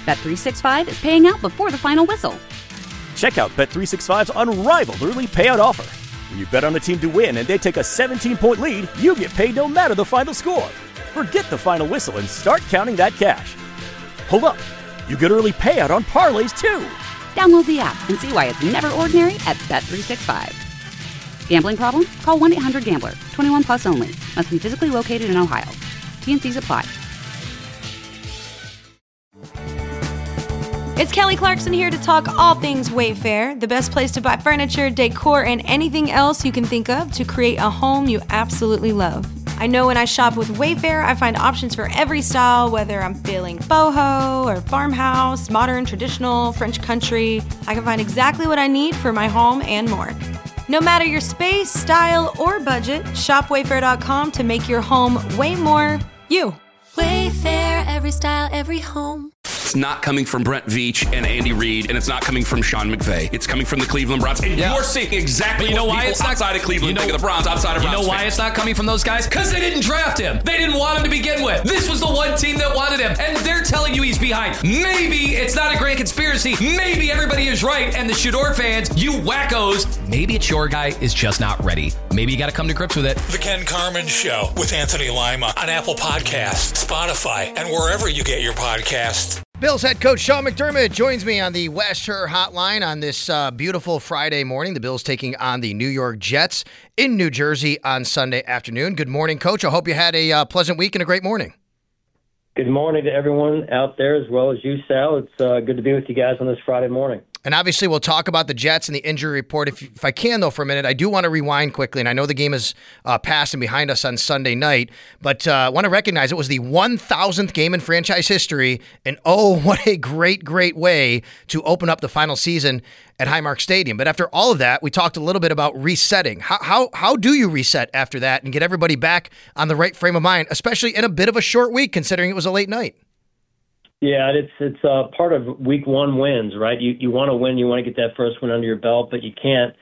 Bet365 is paying out before the final whistle. Check out Bet365's unrivaled early payout offer. When you bet on a team to win and they take a 17-point lead, you get paid no matter the final score. Forget the final whistle and start counting that cash. Hold up. You get early payout on parlays, too. Download the app and see why it's never ordinary at Bet365. Gambling problem? Call 1-800-GAMBLER. 21 plus only. Must be physically located in Ohio. T&Cs apply. It's Kelly Clarkson here to talk all things Wayfair, the best place to buy furniture, decor, and anything else you can think of to create a home you absolutely love. I know when I shop with Wayfair, I find options for every style, whether I'm feeling boho or farmhouse, modern, traditional, French country. I can find exactly what I need for my home and more. No matter your space, style, or budget, shop Wayfair.com to make your home way more you. Wayfair, every style, every home. It's not coming from Brent Veach and Andy Reid, and it's not coming from Sean McVay. It's coming from the Cleveland Browns. And you're seeing exactly what people outside of Cleveland think of the Browns, outside of Browns. You know why it's not coming from those guys? Because they didn't draft him. They didn't want him to begin with. This was the one team that wanted him, and they're telling you he's behind. Maybe it's not a grand conspiracy. Maybe everybody is right, and the Shador fans, you wackos, maybe it's your guy is just not ready. Maybe you got to come to grips with it. The Ken Carman Show with Anthony Lima on Apple Podcasts, Spotify, and wherever you get your podcasts. Bills head coach Sean McDermott joins me on the West Shore Hotline on this beautiful Friday morning. The Bills taking on the New York Jets in New Jersey on Sunday afternoon. Good morning, Coach. I hope you had a pleasant week and a great morning. Good morning to everyone out there as well as you, Sal. It's good to be with you guys on this Friday morning. And obviously, we'll talk about the Jets and the injury report. If I can, though, for a minute, I do want to rewind quickly. And I know the game is past and behind us on Sunday night, but I want to recognize it was the 1,000th game in franchise history. And oh, what a great, great way to open up the final season at Highmark Stadium. But after all of that, we talked a little bit about resetting. How do you reset after that and get everybody back on the right frame of mind, especially in a bit of a short week, considering it was a late night? Yeah, it's part of week one wins, right? You want to win, you want to get that first win under your belt, but you can't,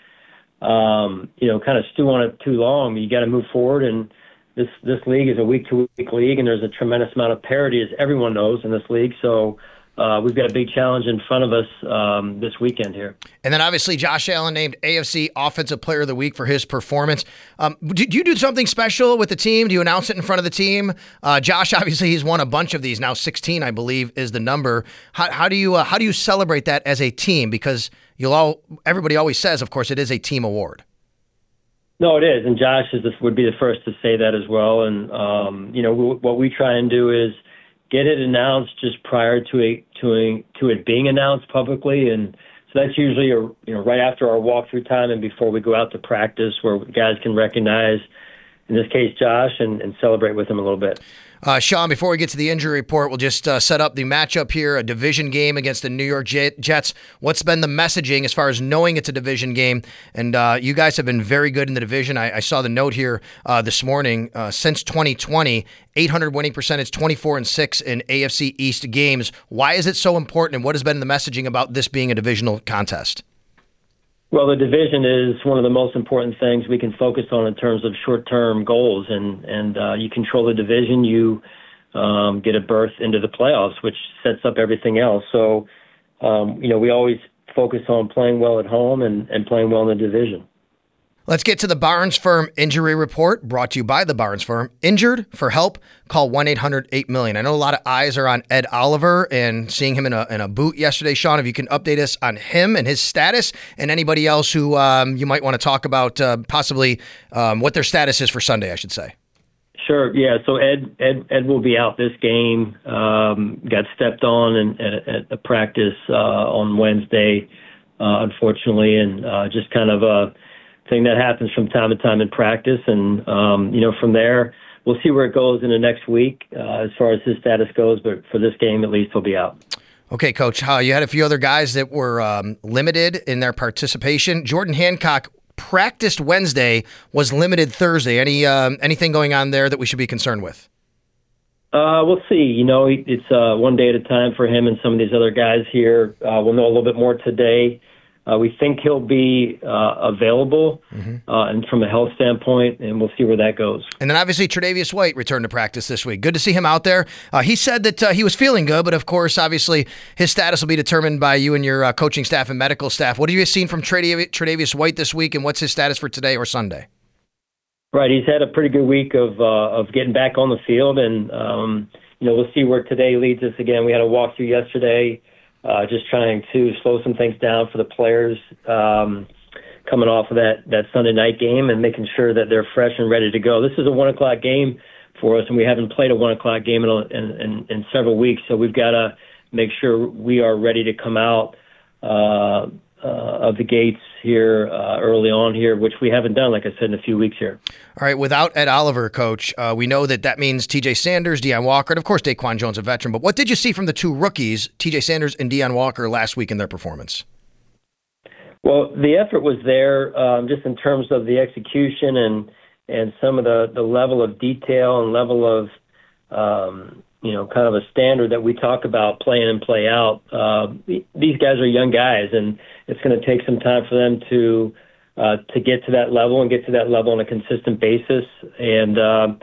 kind of stew on it too long. You got to move forward, and this league is a week-to-week league, and there's a tremendous amount of parity, as everyone knows, in this league. So we've got a big challenge in front of us this weekend here. And then obviously Josh Allen named AFC Offensive Player of the Week for his performance. Do you do something special with the team? Do you announce it in front of the team? Josh, obviously, he's won a bunch of these now. 16, I believe, is the number. How do you celebrate that as a team? Because everybody always says, of course, it is a team award. No, it is, and Josh would be the first to say that as well. And what we try and do is get it announced just prior to it being announced publicly, and so that's usually right after our walkthrough time and before we go out to practice, where guys can recognize, in this case, Josh, and celebrate with him a little bit. Sean, before we get to the injury report, we'll just set up the matchup here, a division game against the New York Jets. What's been the messaging as far as knowing it's a division game? And you guys have been very good in the division. I saw the note here this morning. Since 2020, 800 winning percentage, 24-6 in AFC East games. Why is it so important, and what has been the messaging about this being a divisional contest? Well, the division is one of the most important things we can focus on in terms of short-term goals, and you control the division, you get a berth into the playoffs, which sets up everything else. So, we always focus on playing well at home and playing well in the division. Let's get to the Barnes Firm injury report, brought to you by the Barnes Firm. Injured? For help, call 1-800-8-million. I know a lot of eyes are on Ed Oliver and seeing him in a boot yesterday. Sean, if you can update us on him and his status, and anybody else who you might want to talk about possibly what their status is for Sunday, I should say. Sure. Yeah. So Ed will be out this game. Got stepped on at a practice on Wednesday, unfortunately, and just kind of a thing that happens from time to time in practice. And, from there, we'll see where it goes in the next week as far as his status goes. But for this game, at least, he'll be out. Okay, Coach. You had a few other guys that were limited in their participation. Jordan Hancock practiced Wednesday, was limited Thursday. Anything going on there that we should be concerned with? We'll see. It's one day at a time for him and some of these other guys here. We'll know a little bit more today. we think he'll be available and from a health standpoint, and we'll see where that goes. And then obviously Tre'Davious White returned to practice this week. Good to see him out there. He said that he was feeling good, but of course, obviously, his status will be determined by you and your coaching staff and medical staff. What have you seen from Tre'Davious White this week, and what's his status for today or Sunday? Right, he's had a pretty good week of getting back on the field, and we'll see where today leads us. Again, we had a walkthrough yesterday, just trying to slow some things down for the players coming off of that Sunday night game and making sure that they're fresh and ready to go. This is a 1 o'clock game for us, and we haven't played a 1 o'clock game in several weeks, so we've got to make sure we are ready to come out of the gates here early on here, which we haven't done, like I said, in a few weeks here. All right, without Ed Oliver, Coach, we know that means TJ Sanders, Deion Walker, and of course Daquan Jones, a veteran. But what did you see from the two rookies, TJ Sanders and Deion Walker, last week in their performance? Well, the effort was there just in terms of the execution and some of the level of detail and level of kind of a standard that we talk about play in and play out. These guys are young guys, and it's going to take some time for them to get to that level and get to that level on a consistent basis. And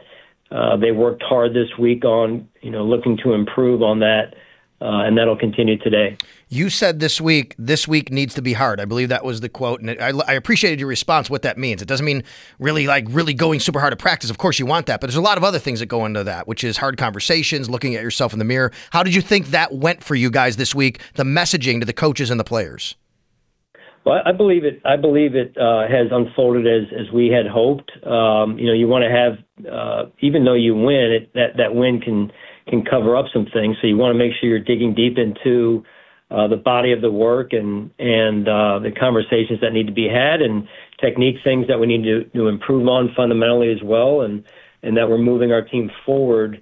they worked hard this week on looking to improve on that, and that'll continue today. You said this week needs to be hard. I believe that was the quote, and I appreciated your response, what that means. It doesn't mean really going super hard at practice. Of course you want that, but there's a lot of other things that go into that, which is hard conversations, looking at yourself in the mirror. How did you think that went for you guys this week, the messaging to the coaches and the players? Well, I believe it has unfolded as we had hoped. You want to have, even though you win, that win can cover up some things. So you want to make sure you're digging deep into the body of the work and the conversations that need to be had and technique things that we need to improve on fundamentally as well, and that we're moving our team forward,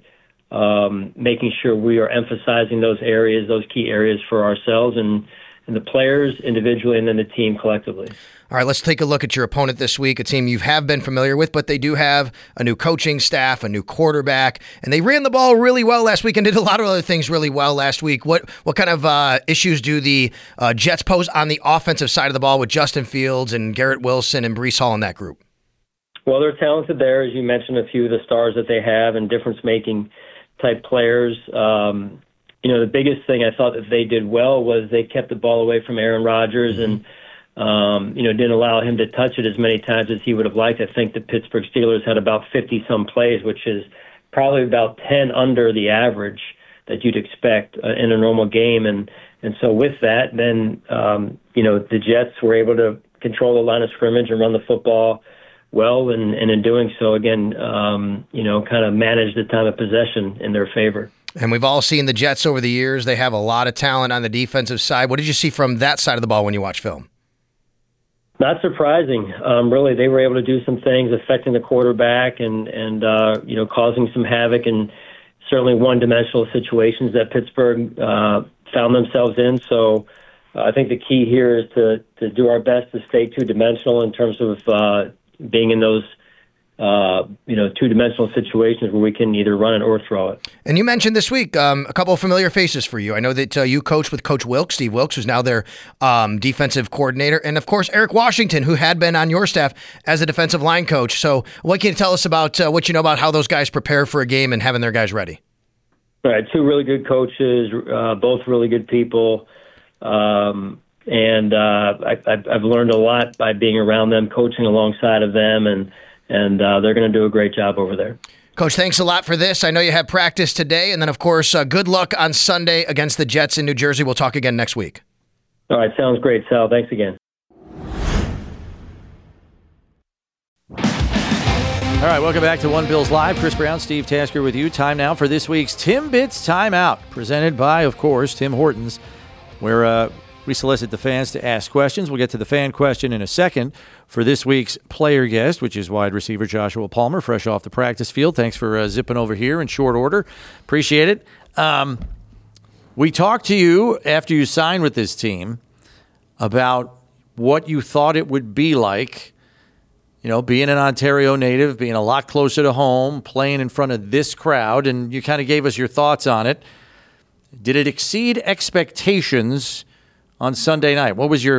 making sure we are emphasizing those areas, those key areas for ourselves and the players individually and then the team collectively. All right, let's take a look at your opponent this week, a team you have been familiar with, but they do have a new coaching staff, a new quarterback, and they ran the ball really well last week and did a lot of other things really well last week. What kind of issues do the Jets pose on the offensive side of the ball with Justin Fields and Garrett Wilson and Breece Hall in that group? Well, they're talented there, as you mentioned, a few of the stars that they have and difference-making type players. The biggest thing I thought that they did well was they kept the ball away from Aaron Rodgers and didn't allow him to touch it as many times as he would have liked. I think the Pittsburgh Steelers had about 50-some plays, which is probably about 10 under the average that you'd expect in a normal game. And so with that, then, the Jets were able to control the line of scrimmage and run the football well, and in doing so, again, kind of manage the time of possession in their favor. And we've all seen the Jets over the years. They have a lot of talent on the defensive side. What did you see from that side of the ball when you watch film? Not surprising. Really, they were able to do some things affecting the quarterback and causing some havoc in certainly one-dimensional situations that Pittsburgh found themselves in. So I think the key here is to do our best to stay two-dimensional in terms of being in those two-dimensional situations where we can either run it or throw it. And you mentioned this week a couple of familiar faces for you. I know that you coached with Coach Wilks, Steve Wilks, who's now their defensive coordinator, and of course Eric Washington, who had been on your staff as a defensive line coach. So what can you tell us about what you know about how those guys prepare for a game and having their guys ready? All right, two really good coaches, both really good people. And I've learned a lot by being around them, coaching alongside of them, and they're going to do a great job over there. Coach, thanks a lot for this. I know you have practice today, and then, of course, good luck on Sunday against the Jets in New Jersey. We'll talk again next week. All right, sounds great, Sal. Thanks again. All right, welcome back to One Bills Live. Chris Brown, Steve Tasker with you. Time now for this week's Timbits Timeout, presented by, of course, Tim Hortons, where we solicit the fans to ask questions. We'll get to the fan question in a second for this week's player guest, which is wide receiver Joshua Palmer, fresh off the practice field. Thanks for zipping over here in short order. Appreciate it. We talked to you after you signed with this team about what you thought it would be like, being an Ontario native, being a lot closer to home, playing in front of this crowd, and you kind of gave us your thoughts on it. Did it exceed expectations on Sunday night? What was your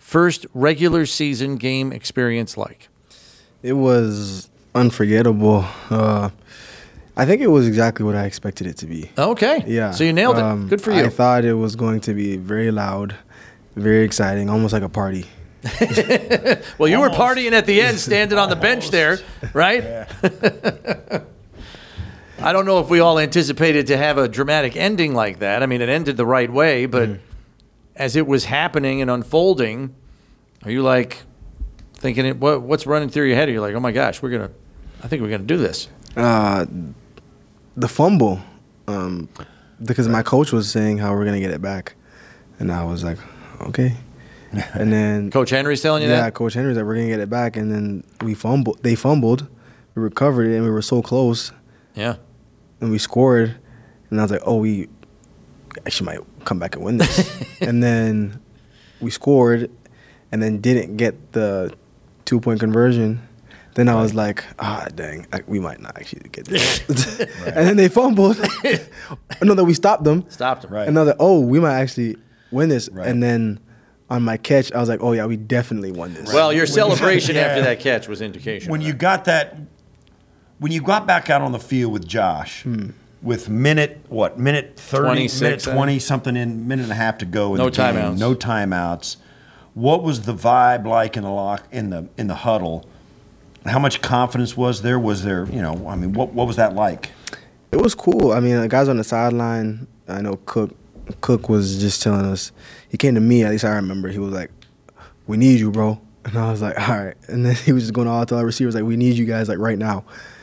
first regular season game experience like? It was unforgettable. I think it was exactly what I expected it to be. Okay. Yeah. So you nailed it. Good for you. I thought it was going to be very loud, very exciting, almost like a party. Well, you were partying at the end, standing on the bench there, right? Yeah. I don't know if we all anticipated to have a dramatic ending like that. I mean, it ended the right way, but as it was happening and unfolding, are you like thinking, what's running through your head? Are you like, oh my gosh, I think we're gonna do this? The fumble, because my coach was saying how we're gonna get it back, and I was like, okay. And then Coach Henry's telling you that? Yeah, Coach Henry's like, we're gonna get it back, and then we fumbled. They fumbled, we recovered it, and we were so close. Yeah. And we scored, and I was like, oh, we actually might come back and win this. And then we scored, and then didn't get the 2-point conversion. Then I was like, dang, we might not actually get this. And then they fumbled. No, that we stopped them. Right. And I was like, oh, we might actually win this. Right. And then on my catch, I was like, oh, yeah, we definitely won this. Well, your celebration after that catch was indication. When you got back out on the field with Josh, with minute 30, 26, minute 20, something in, minute and a half to go in no the game. Timeouts. No timeouts. What was the vibe like in the huddle? How much confidence was there? Was there, what was that like? It was cool. I mean, the guys on the sideline, I know Cook was just telling us, he came to me, at least I remember, he was like, we need you, bro. And I was like, all right. And then he was just going all to our receivers, like, we need you guys, like, right now.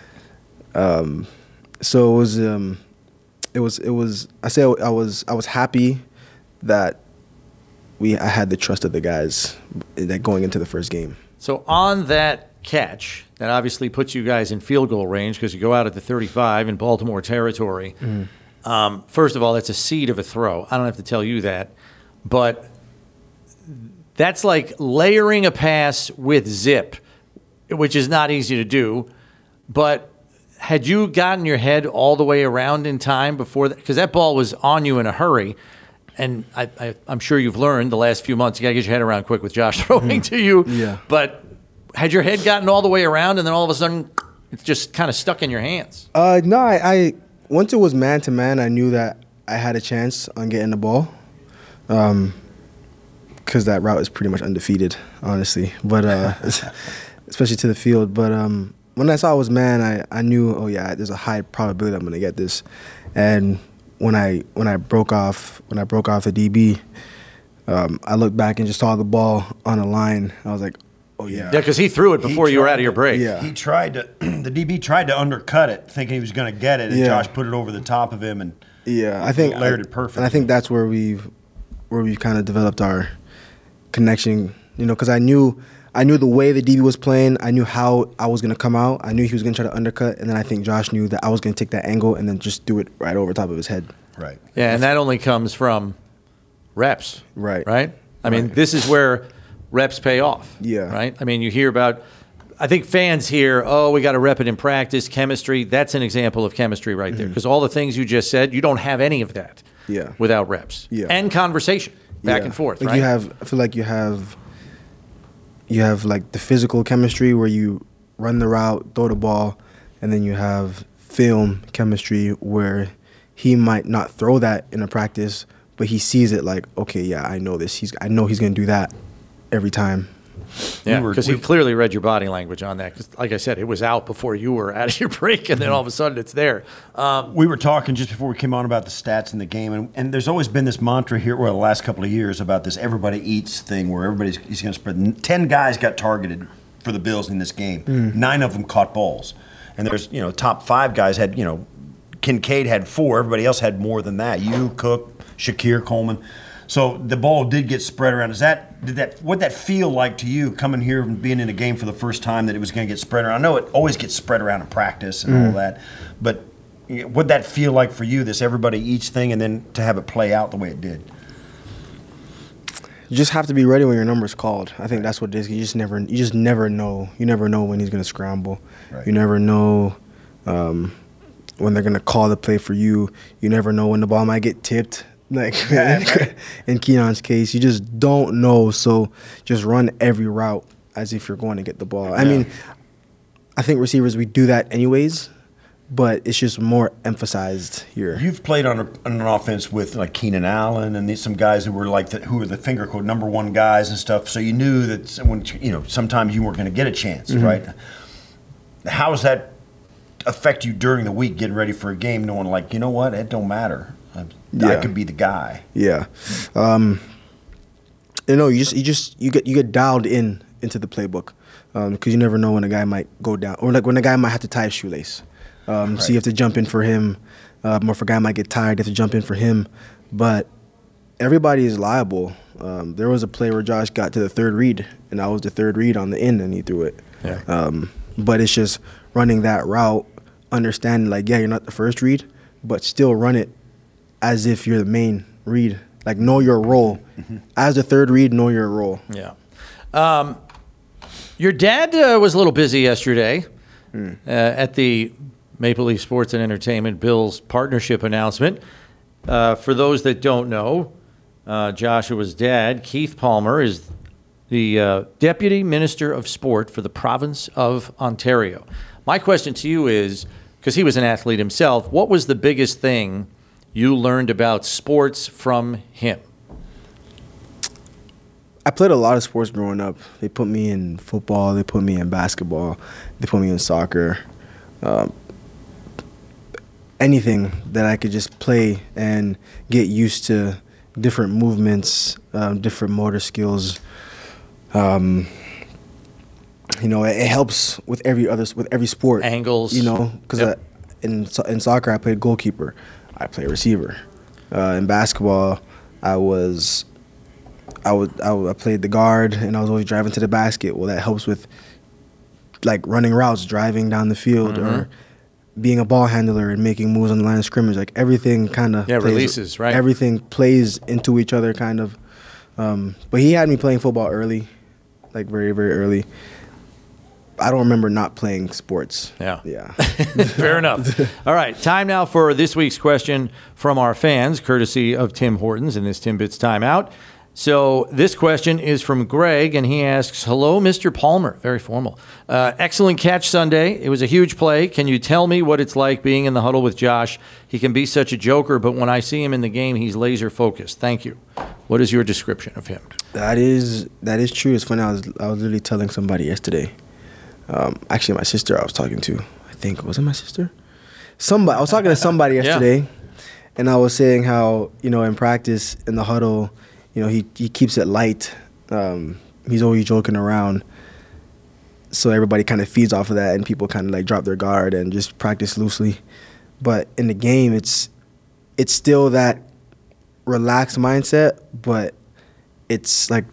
So it was, I say I was happy that I had the trust of the guys that going into the first game. So on that catch, that obviously puts you guys in field goal range because you go out at the 35 in Baltimore territory. First of all, that's a seed of a throw. I don't have to tell you that. But that's like layering a pass with zip, which is not easy to do. But had you gotten your head all the way around in time before that? Because that ball was on you in a hurry. And I'm sure you've learned the last few months, you got to get your head around quick with Josh throwing to you. Yeah. But had your head gotten all the way around and then all of a sudden it's just kind of stuck in your hands? No, I once it was man-to-man, I knew that I had a chance on getting the ball. Because that route is pretty much undefeated, honestly. But especially to the field. But when I saw it was man, I knew, oh yeah, there's a high probability I'm going to get this. And when I broke off the DB, I looked back and just saw the ball on a line. I was like, oh yeah. Yeah, because he threw it before you were out of your break. Yeah. The DB tried to undercut it, thinking he was going to get it, and Josh put it over the top of him and I think layered it perfectly. And I think that's where we've kind of developed our connection, because I knew the way the DB was playing. I knew how I was going to come out. I knew he was going to try to undercut, and then I think Josh knew that I was going to take that angle and then just do it right over top of his head. Right. Yeah, and that only comes from reps. Right. Right? I mean, this is where reps pay off. Yeah. Right? I mean, you hear about, I think fans hear, oh, we got to rep it in practice, chemistry. That's an example of chemistry right there. Because all the things you just said, you don't have any of that without reps. Yeah. And conversation back and forth, like right? I feel like you have like the physical chemistry where you run the route, throw the ball, and then you have film chemistry where he might not throw that in a practice, but he sees it like, okay, yeah, I know this. I know he's going to do that every time. Yeah, because he clearly read your body language on that. Because, like I said, it was out before you were out of your break, and then all of a sudden it's there. We were talking just before we came on about the stats in the game, and there's always been this mantra here, the last couple of years, about this everybody eats thing where he's going to spread. 10 guys got targeted for the Bills in this game. 9 of them caught balls. And there's, top 5 guys had, Kincaid had 4. Everybody else had more than that. You, Cook, Shakir, Coleman. So the ball did get spread around. What'd that feel like to you coming here and being in a game for the first time that it was going to get spread around? I know it always gets spread around in practice and all that, but what'd that feel like for you, this everybody eats thing, and then to have it play out the way it did? You just have to be ready when your number's called. I think that's what it is. You just never know. You never know when he's going to scramble. Right. You never know when they're going to call the play for you. You never know when the ball might get tipped. Like in Keon's case, you just don't know. So just run every route as if you're going to get the ball. I mean, I think receivers, we do that anyways, but it's just more emphasized here. You've played on an offense with like Keenan Allen and some guys who were who were the finger quote number one guys and stuff. So you knew that sometimes you weren't going to get a chance, right? How does that affect you during the week, getting ready for a game, knowing like, you know what, it don't matter. I could be the guy. Yeah. You get dialed into the playbook because you never know when a guy might go down or like when a guy might have to tie a shoelace. So you have to jump in for him. Or if a guy might get tired, you have to jump in for him. But everybody is liable. There was a play where Josh got to the third read, and I was the third read on the end, and he threw it. Yeah. But it's just running that route, understanding like, you're not the first read, but still run it as if you're the main read. Like, know your role. As the third read, know your role. Yeah. Your dad was a little busy yesterday at the Maple Leaf Sports and Entertainment Bills partnership announcement. For those that don't know, Joshua's dad, Keith Palmer, is the Deputy Minister of Sport for the province of Ontario. My question to you is, because he was an athlete himself, what was the biggest thing you learned about sports from him? I played a lot of sports growing up. They put me in football. They put me in basketball. They put me in soccer. Anything that I could just play and get used to different movements, different motor skills. It helps with every sport. Angles. Because in soccer I played goalkeeper. I play receiver. In basketball, I played the guard, and I was always driving to the basket. Well, that helps with like running routes, driving down the field, or being a ball handler and making moves on the line of scrimmage. Like everything kind of releases, right? Everything plays into each other, kind of. But he had me playing football early, like very, very early. I don't remember not playing sports. Yeah. Fair enough. All right, time now for this week's question from our fans, courtesy of Tim Hortons in this Tim Bits Timeout. So this question is from Greg, and he asks, hello, Mr. Palmer. Very formal. Excellent catch Sunday. It was a huge play. Can you tell me what it's like being in the huddle with Josh? He can be such a joker, but when I see him in the game, he's laser focused. Thank you. What is your description of him? That is true. It's funny. I was literally telling somebody yesterday. Actually, my sister I was talking to. I think, was it my sister? I was talking to somebody yesterday, and I was saying how, in practice, in the huddle, he keeps it light. He's always joking around. So everybody kind of feeds off of that, and people kind of like drop their guard and just practice loosely. But in the game, it's still that relaxed mindset, but it's like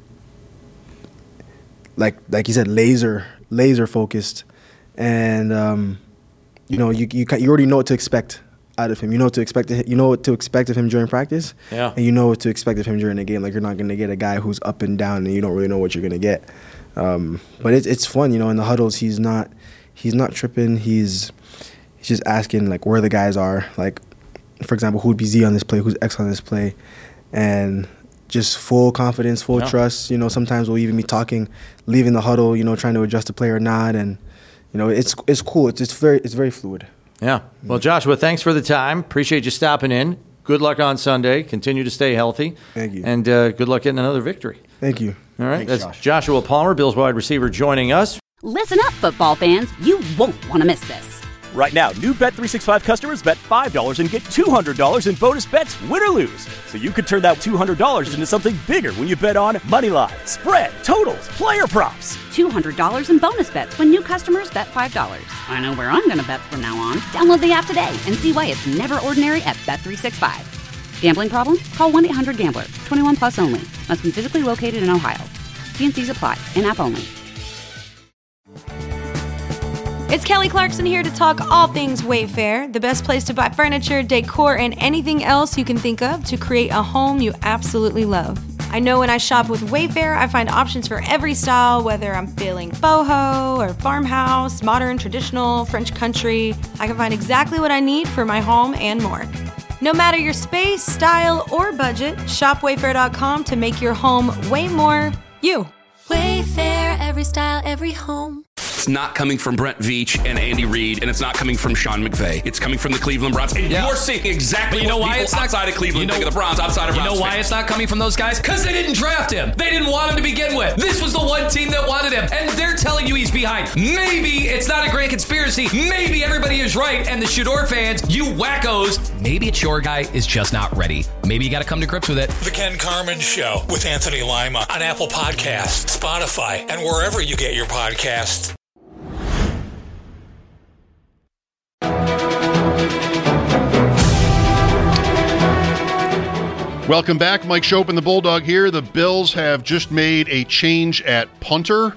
you said, laser focused, and you already know what to expect out of him. You know what to expect of him during practice, and you know what to expect of him during the game. Like, you're not going to get a guy who's up and down, and you don't really know what you're going to get. But it's fun, in the huddles. He's not tripping. He's just asking like where the guys are. Like, for example, who'd be Z on this play? Who's X on this play? And just full confidence, full trust. Sometimes we'll even be talking, leaving the huddle, trying to adjust the play or not, and it's cool. It's very fluid. Yeah. Well, Joshua, thanks for the time. Appreciate you stopping in. Good luck on Sunday. Continue to stay healthy. Thank you. And good luck getting another victory. Thank you. All right. Thanks, That's Joshua Palmer, Bills wide receiver, joining us. Listen up, football fans. You won't want to miss this. Right now, new Bet365 customers bet $5 and get $200 in bonus bets, win or lose. So you could turn that $200 into something bigger when you bet on moneyline, spread, totals, player props. $200 in bonus bets when new customers bet $5. I know where I'm going to bet from now on. Download the app today and see why it's never ordinary at Bet365. Gambling problem? Call 1-800-GAMBLER. 21 plus only. Must be physically located in Ohio. T&Cs apply. In-app only. It's Kelly Clarkson here to talk all things Wayfair, the best place to buy furniture, decor, and anything else you can think of to create a home you absolutely love. I know when I shop with Wayfair, I find options for every style, whether I'm feeling boho or farmhouse, modern, traditional, French country. I can find exactly what I need for my home and more. No matter your space, style, or budget, shop Wayfair.com to make your home way more you. Wayfair, every style, every home. It's not coming from Brent Veach and Andy Reid, and it's not coming from Sean McVay. It's coming from the Cleveland Browns. And you're seeing exactly what people outside of Cleveland think of the Browns, outside of Browns. You know why it's not coming from those guys? Because they didn't draft him. They didn't want him to begin with. This was the one team that wanted him, and they're telling you he's behind. Maybe it's not a grand conspiracy. Maybe everybody is right, and the Shador fans, you wackos, maybe it's your guy is just not ready. Maybe you got to come to grips with it. The Ken Carman Show with Anthony Lima on Apple Podcasts, Spotify, and wherever you get your podcasts. Welcome back. Mike Schopp and the Bulldog here. The Bills have just made a change at punter,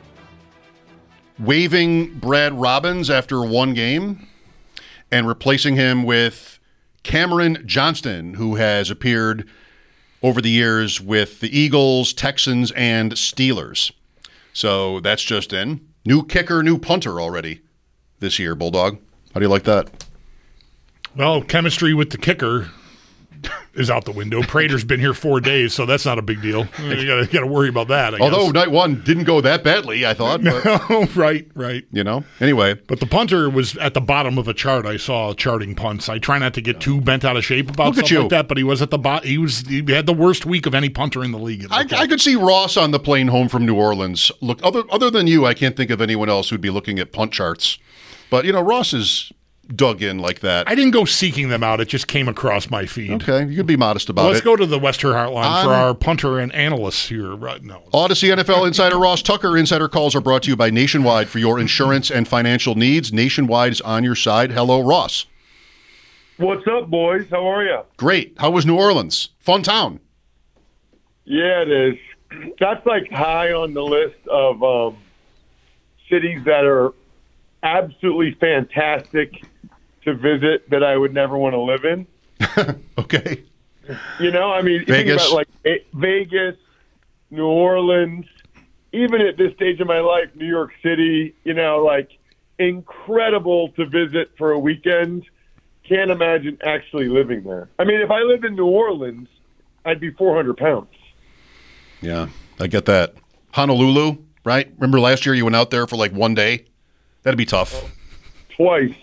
waiving Brad Robbins after one game and replacing him with Cameron Johnston, who has appeared over the years with the Eagles, Texans, and Steelers. So that's just in. New kicker, new punter already this year, Bulldog. How do you like that? Well, chemistry with the kicker is out the window. Prater's been here 4 days, so that's not a big deal. You got to worry about that, I Although guess. night one didn't go that badly, I thought. But, No, right. You know, anyway. But the punter was at the bottom of a chart. I saw charting punts. I try not to get too bent out of shape about stuff like that, but he was at the bottom. He had the worst week of any punter in the league. I could see Ross on the plane home from New Orleans. Look, other than you, I can't think of anyone else who'd be looking at punt charts. But, you know, Ross is dug in like that. I didn't go seeking them out. It just came across my feed. Okay, you can be modest about Let's it. go to the West Her Hotline for our punter and analysts here right now. Odyssey NFL insider Ross Tucker. Insider calls are brought to you by Nationwide for your insurance and financial needs. Nationwide is on your side. Hello, Ross. What's up, boys? How are you? Great. How was New Orleans? Fun town. Yeah, it is. That's like high on the list of cities that are absolutely fantastic to visit that I would never want to live in. Okay. You know, I mean, Vegas. think about like Vegas, New Orleans, even at this stage of my life, New York City, you know, like incredible to visit for a weekend. Can't imagine actually living there. I mean, if I lived in New Orleans, I'd be 400 pounds. Yeah, I get that. Honolulu, right? Remember last year you went out there for like 1 day? That'd be tough. Twice.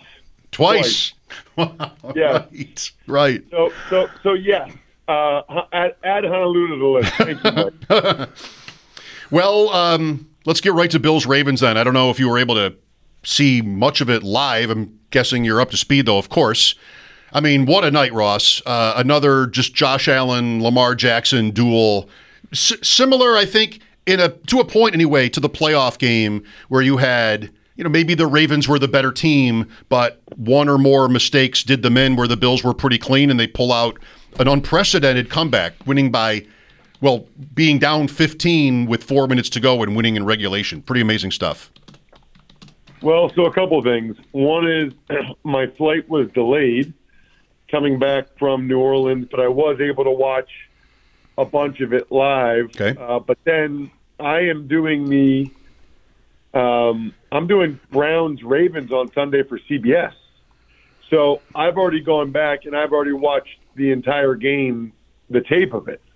Yeah. Right. So yes. Add Honolulu to the list. Thank you, Mike. Well, let's get right to Bills Ravens then. I don't know if you were able to see much of it live. I'm guessing you're up to speed, though, of course. I mean, what a night, Ross. Another just Josh Allen, Lamar Jackson duel. Similar, I think, to a point anyway, to the playoff game where you had, you know, maybe the Ravens were the better team, but one or more mistakes did them in where the Bills were pretty clean and they pull out an unprecedented comeback, winning by, well, being down 15 with 4 minutes to go and winning in regulation. Pretty amazing stuff. Well, so a couple of things. One is my flight was delayed coming back from New Orleans, but I was able to watch a bunch of it live. Okay. But then I am doing I'm doing Browns Ravens on Sunday for CBS. So I've already gone back and I've already watched the entire game, the tape of it.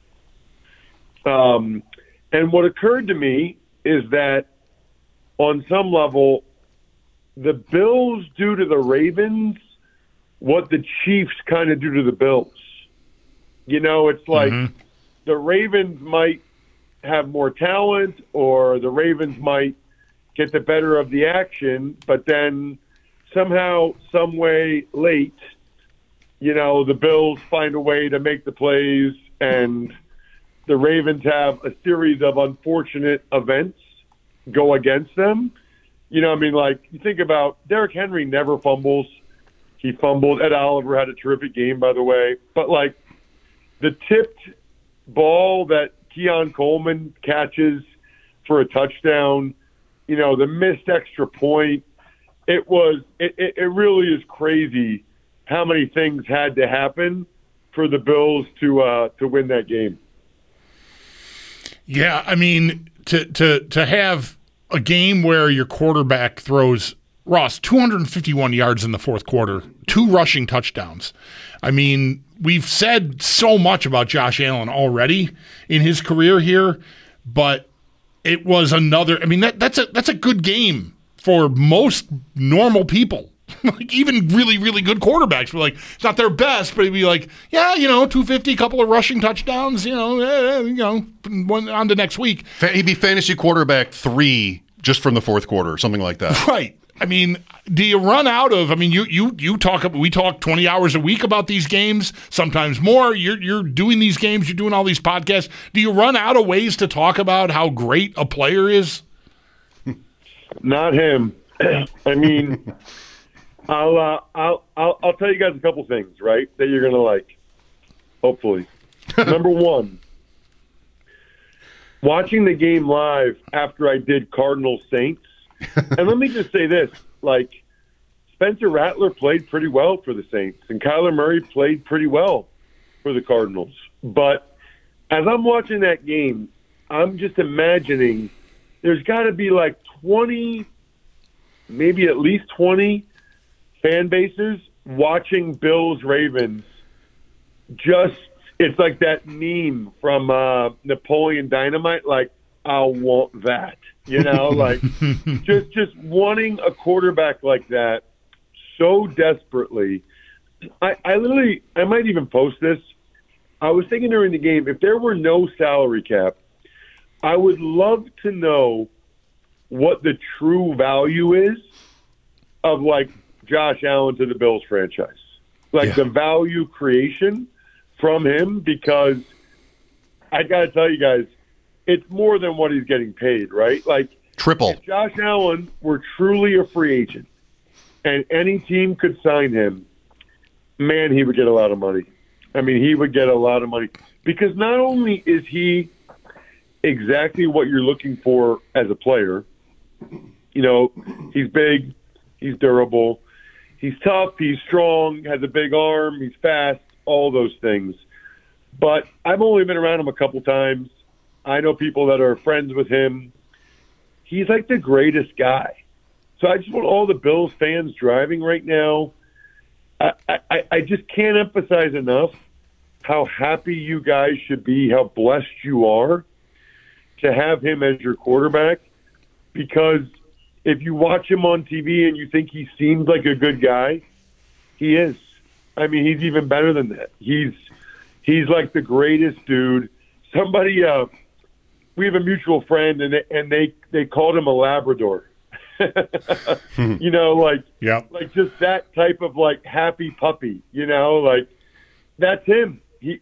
And what occurred to me is that on some level, the Bills do to the Ravens what the Chiefs kind of do to the Bills. You know, it's like the Ravens might have more talent or the Ravens might get the better of the action, but then somehow, some way late, you know, the Bills find a way to make the plays and the Ravens have a series of unfortunate events go against them. You know, I mean, like, you think about Derrick Henry never fumbles. He fumbled. Ed Oliver had a terrific game, by the way. But, like, the tipped ball that Keon Coleman catches for a touchdown, you know, the missed extra point, it really is crazy how many things had to happen for the Bills to win that game. Yeah, I mean, to have a game where your quarterback throws, Ross, 251 yards in the fourth quarter 2 rushing touchdowns. I mean, we've said so much about Josh Allen already in his career here, but it was another. I mean, that's a good game for most normal people. Like even really, really good quarterbacks were like, it's not their best, but it'd be like, yeah, 250, couple of rushing touchdowns, one on to next week. He'd be fantasy quarterback 3 just from the fourth quarter, something like that. Right. I mean, do you run out of? I mean, we talk 20 hours a week about these games, sometimes more. You're doing these games, you're doing all these podcasts. Do you run out of ways to talk about how great a player is? Not him. I mean, I'll tell you guys a couple things, right, that you're gonna like. Hopefully, number one, watching the game live after I did Cardinals Saints. And let me just say this, like, Spencer Rattler played pretty well for the Saints, and Kyler Murray played pretty well for the Cardinals. But as I'm watching that game, I'm just imagining there's got to be like 20, maybe at least 20 fan bases watching Bills-Ravens. Just, it's like that meme from Napoleon Dynamite, like, I'll want that. Like just wanting a quarterback like that so desperately. I might even post this. I was thinking during the game, if there were no salary cap, I would love to know what the true value is of like Josh Allen to the Bills franchise. Like the value creation from him, because I got to tell you guys, it's more than what he's getting paid, right? Like triple. If Josh Allen were truly a free agent and any team could sign him, man, he would get a lot of money. I mean, he would get a lot of money because not only is he exactly what you're looking for as a player, he's big, he's durable, he's tough, he's strong, has a big arm, he's fast, all those things. But I've only been around him a couple times. I know people that are friends with him. He's like the greatest guy. So I just want all the Bills fans driving right now. I just can't emphasize enough how happy you guys should be, how blessed you are to have him as your quarterback. Because if you watch him on TV and you think he seems like a good guy, he is. I mean, he's even better than that. He's like the greatest dude. Somebody, we have a mutual friend, and they called him a Labrador. Like just that type of like happy puppy. Like that's him. He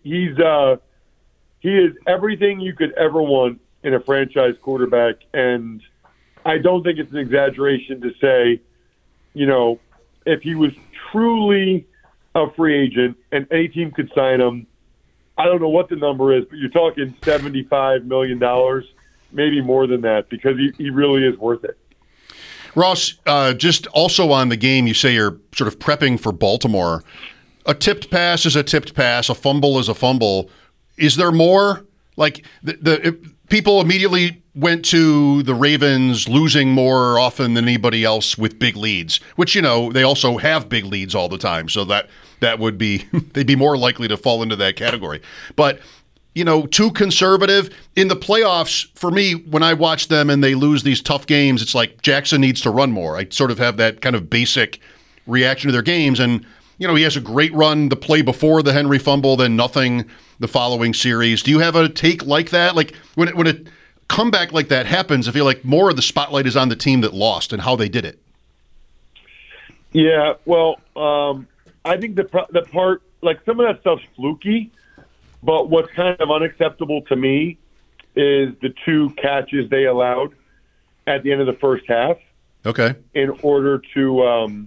is everything you could ever want in a franchise quarterback, and I don't think it's an exaggeration to say, if he was truly a free agent and any team could sign him, I don't know what the number is, but you're talking $75 million, maybe more than that, because he really is worth it. Ross, just also on the game, you say you're sort of prepping for Baltimore. A tipped pass is a tipped pass. A fumble is a fumble. Is there more? Like people immediately went to the Ravens losing more often than anybody else with big leads, which, they also have big leads all the time. So that would be, they'd be more likely to fall into that category. But, too conservative. In the playoffs, for me, when I watch them and they lose these tough games, it's like Jackson needs to run more. I sort of have that kind of basic reaction to their games. And, he has a great run the play before the Henry fumble, then nothing the following series. Do you have a take like that? Like when a comeback like that happens, I feel like more of the spotlight is on the team that lost and how they did it. Yeah, well, I think the part, like some of that stuff's fluky, but what's kind of unacceptable to me is the 2 catches they allowed at the end of the first half. Okay. In order to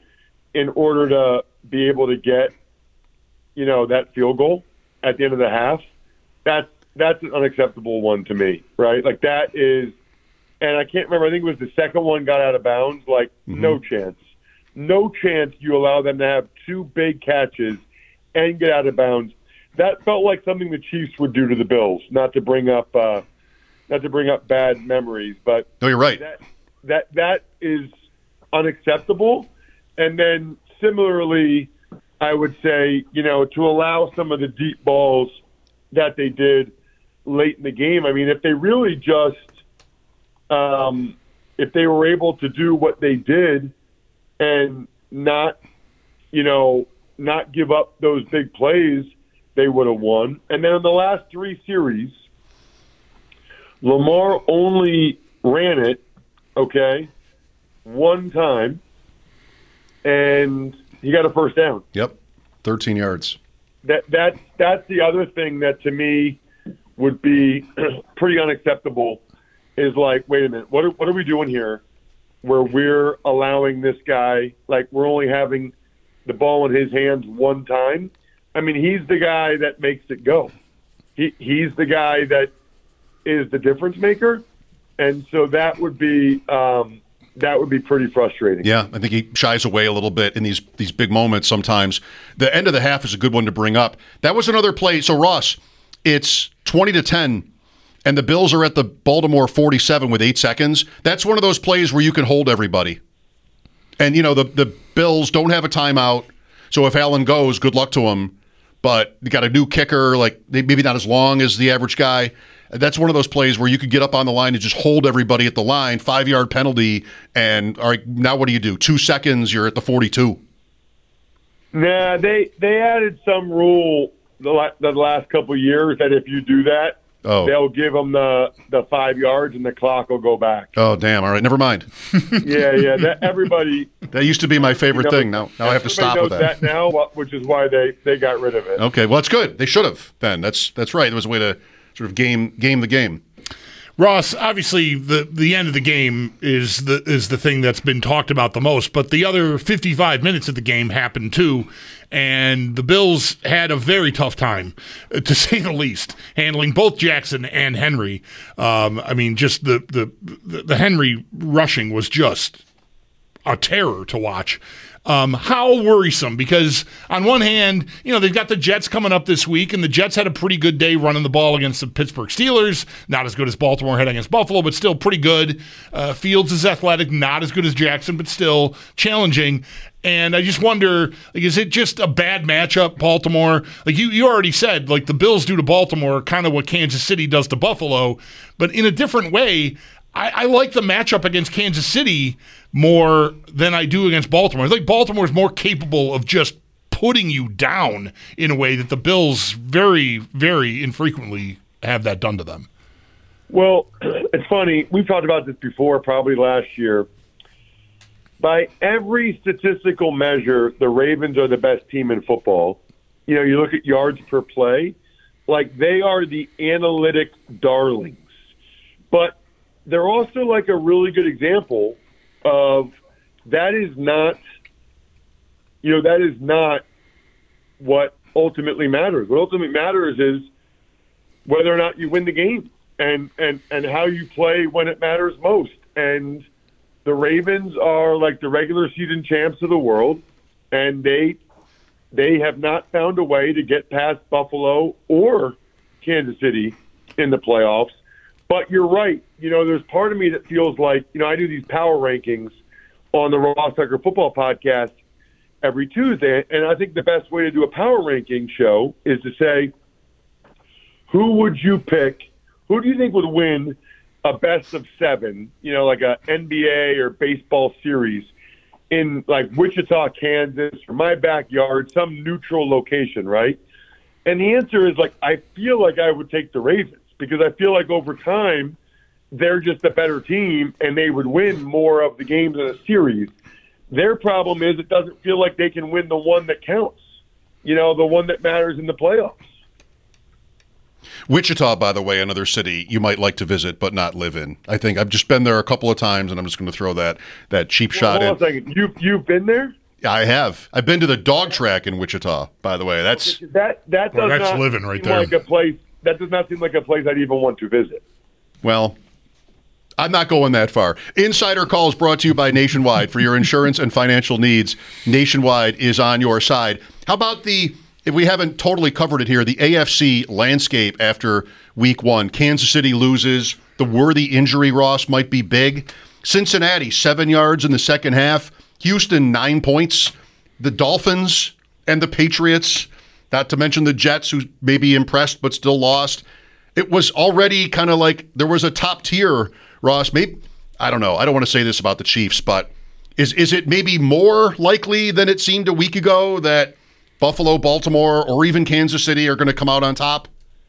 be able to get, that field goal at the end of the half, that's an unacceptable one to me, right? Like that is, and I can't remember, I think it was the second one got out of bounds, like no chance you allow them to have 2 big catches and get out of bounds. That felt like something the Chiefs would do to the Bills, not to bring up bad memories, but no, you're right. That is unacceptable. And then similarly, I would say, to allow some of the deep balls that they did late in the game. I mean, if they really just, if they were able to do what they did and not give up those big plays, they would have won. And then in the last 3 series, Lamar only ran it, one time, and he got a first down. Yep, 13 yards. That's the other thing that to me would be pretty unacceptable is like, wait a minute, what are we doing here where we're allowing this guy, like we're only having the ball in his hands one time? I mean, he's the guy that makes it go. He's the guy that is the difference maker, and so that would be pretty frustrating. Yeah, I think he shies away a little bit in these big moments sometimes. The end of the half is a good one to bring up. That was another play. So, Ross, it's 20-10, and the Bills are at the Baltimore 47 with 8 seconds. That's one of those plays where you can hold everybody. And, the Bills don't have a timeout, so if Allen goes, good luck to him. But you got a new kicker, like maybe not as long as the average guy. That's one of those plays where you could get up on the line and just hold everybody at the line, 5-yard penalty, and all right, now what do you do? 2 seconds, you're at the 42. Nah, they added some rule the last couple of years that if you do that, they'll give them the 5 yards and the clock will go back. Oh, damn. All right, never mind. Yeah. Everybody. That used to be my favorite thing. Now I have to stop with that. Now, which is why they got rid of it. Okay, well, that's good. They should have then. That's right. There was a way to sort of game the game. Ross, obviously the end of the game is the thing that's been talked about the most, but the other 55 minutes of the game happened too, and the Bills had a very tough time, to say the least, handling both Jackson and Henry. I mean, just the Henry rushing was just a terror to watch. How worrisome, because on one hand, they've got the Jets coming up this week, and the Jets had a pretty good day running the ball against the Pittsburgh Steelers. Not as good as Baltimore had against Buffalo, but still pretty good. Fields is athletic, not as good as Jackson, but still challenging. And I just wonder, is it just a bad matchup, Baltimore? Like you already said, the Bills do to Baltimore kind of what Kansas City does to Buffalo, but in a different way. I like the matchup against Kansas City more than I do against Baltimore. I think Baltimore is more capable of just putting you down in a way that the Bills very, very infrequently have that done to them. Well, it's funny. We've talked about this before, probably last year. By every statistical measure, the Ravens are the best team in football. You look at yards per play, they are the analytic darlings. But they're also a really good example of that is not what ultimately matters. What ultimately matters is whether or not you win the game and how you play when it matters most. And the Ravens are like the regular season champs of the world, and they have not found a way to get past Buffalo or Kansas City in the playoffs. But you're right. There's part of me that feels like, I do these power rankings on the Ross Tucker Football Podcast every Tuesday, and I think the best way to do a power ranking show is to say, who would you pick? Who do you think would win a best of 7, like a NBA or baseball series in Wichita, Kansas, or my backyard, some neutral location, right? And the answer is I feel like I would take the Ravens. Because I feel like over time, they're just a better team, and they would win more of the games in a series. Their problem is it doesn't feel like they can win the one that counts, the one that matters in the playoffs. Wichita, by the way, another city you might like to visit but not live in. I think I've just been there a couple of times, and I'm just going to throw that cheap shot in. Hold on a second. You've been there? I have. I've been to the dog track in Wichita, by the way. That's living right there. Like a place. That does not seem like a place I'd even want to visit. Well, I'm not going that far. Insider Call is brought to you by Nationwide. For your insurance and financial needs, Nationwide is on your side. How about if we haven't totally covered it here, the AFC landscape after week 1? Kansas City loses. The Worthy injury, Ross, might be big. Cincinnati, 7 yards in the second half. Houston, 9 points. the Dolphins and the Patriots, not to mention the Jets, who may be impressed but still lost. It was already kind of like there was a top tier, Ross. Maybe, I don't know. I don't want to say this about the Chiefs, but is it maybe more likely than it seemed a week ago that Buffalo, Baltimore, or even Kansas City are going to come out on top?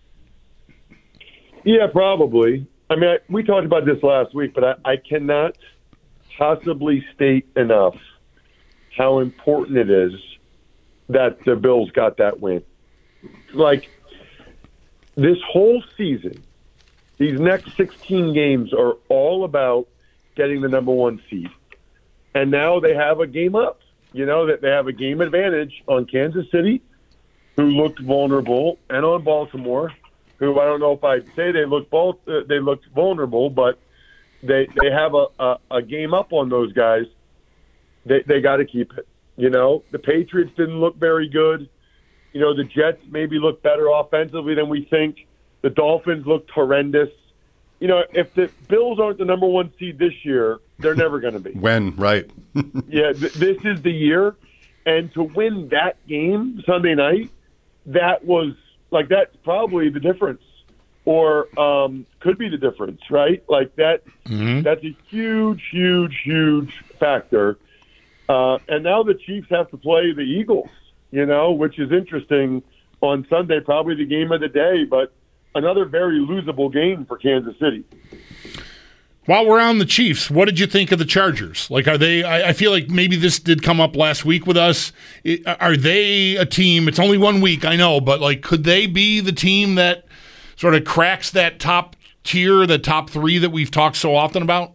Yeah, probably. I mean, we talked about this last week, but I cannot possibly state enough how important it is that the Bills got that win. Like, this whole season, these next 16 games are all about getting the number one seed. And now they have a game up. You know, that they have a game advantage on Kansas City, who looked vulnerable, and on Baltimore, who I don't know if I'd say they looked vulnerable, but they have a game up on those guys. They got to keep it. You know, the Patriots didn't look very good. You know, the Jets maybe look better offensively than we think. The Dolphins looked horrendous. You know, if the Bills aren't the number one seed this year, they're never going to be. When, right. Yeah, this is the year. And to win that game Sunday night, that's probably the difference. Or could be the difference, right? Like that's a huge, huge, huge factor. And now the Chiefs have to play the Eagles, you know, which is interesting on Sunday, probably the game of the day, but another very losable game for Kansas City. While we're on the Chiefs, what did you think of the Chargers? Like, are they? I feel like maybe this did come up last week with us. Are they a team? It's only 1 week, I know, but like, could they be the team that sort of cracks that top tier, the top three that we've talked so often about?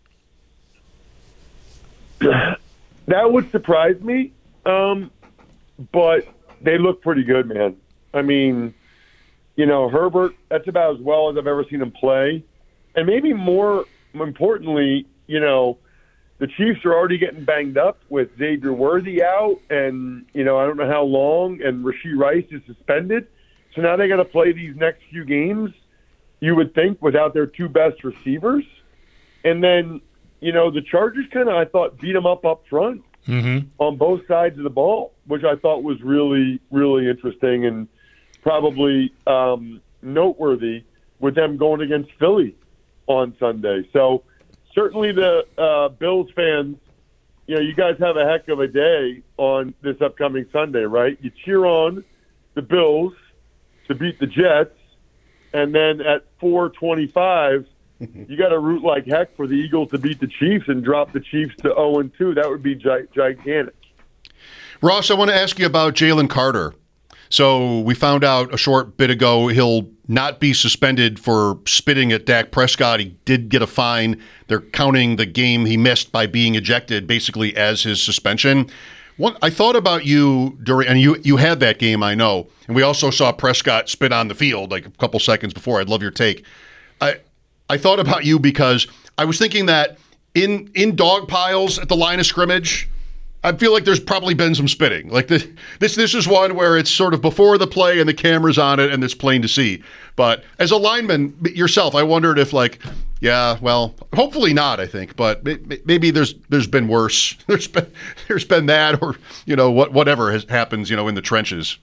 That would surprise me, but they look pretty good, man. I mean, you know, Herbert, that's about as well as I've ever seen him play. And maybe more importantly, you know, the Chiefs are already getting banged up with Xavier Worthy out, and, you know, I don't know how long, and Rashee Rice is suspended. So now they got to play these next few games, you would think, without their two best receivers. And then, you know, the Chargers kind of, I thought, beat them up front on both sides of the ball, which I thought was really, really interesting and probably noteworthy with them going against Philly on Sunday. So certainly the Bills fans, you know, you guys have a heck of a day on this upcoming Sunday, right? You cheer on the Bills to beat the Jets, and then at 4:25, you got to root like heck for the Eagles to beat the Chiefs and drop the Chiefs to 0-2. That would be gigantic. Ross, I want to ask you about Jalen Carter. So we found out a short bit ago he'll not be suspended for spitting at Dak Prescott. He did get a fine. They're counting the game he missed by being ejected basically as his suspension. I thought about you during, and you had that game, I know, and we also saw Prescott spit on the field like a couple seconds before. I'd love your take. I thought about you because I was thinking that in dog piles at the line of scrimmage, I feel like there's probably been some spitting. Like this is one where it's sort of before the play and the camera's on it and it's plain to see. But as a lineman yourself, I wondered if yeah, well, hopefully not, I think, but maybe there's been worse. There's been that, or, you know, whatever happens, you know, in the trenches.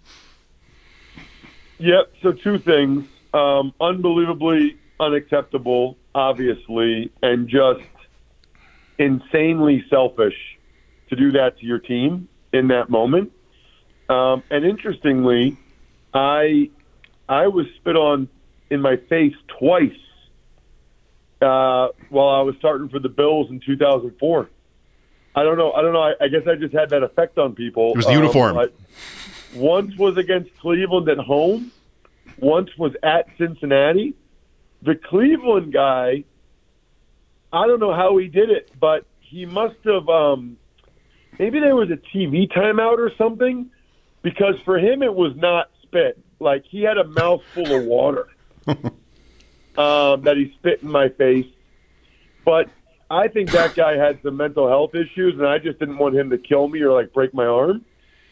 Yep. So two things, unbelievably unacceptable, obviously, and just insanely selfish to do that to your team in that moment. And interestingly, I was spit on in my face twice while I was starting for the Bills in 2004. I don't know. I guess I just had that effect on people. It was the uniform. Once was against Cleveland at home. Once was at Cincinnati. The Cleveland guy, I don't know how he did it, but he must have maybe there was a TV timeout or something, because for him it was not spit. Like, he had a mouthful of water that he spit in my face. But I think that guy had some mental health issues, and I just didn't want him to kill me or, like, break my arm.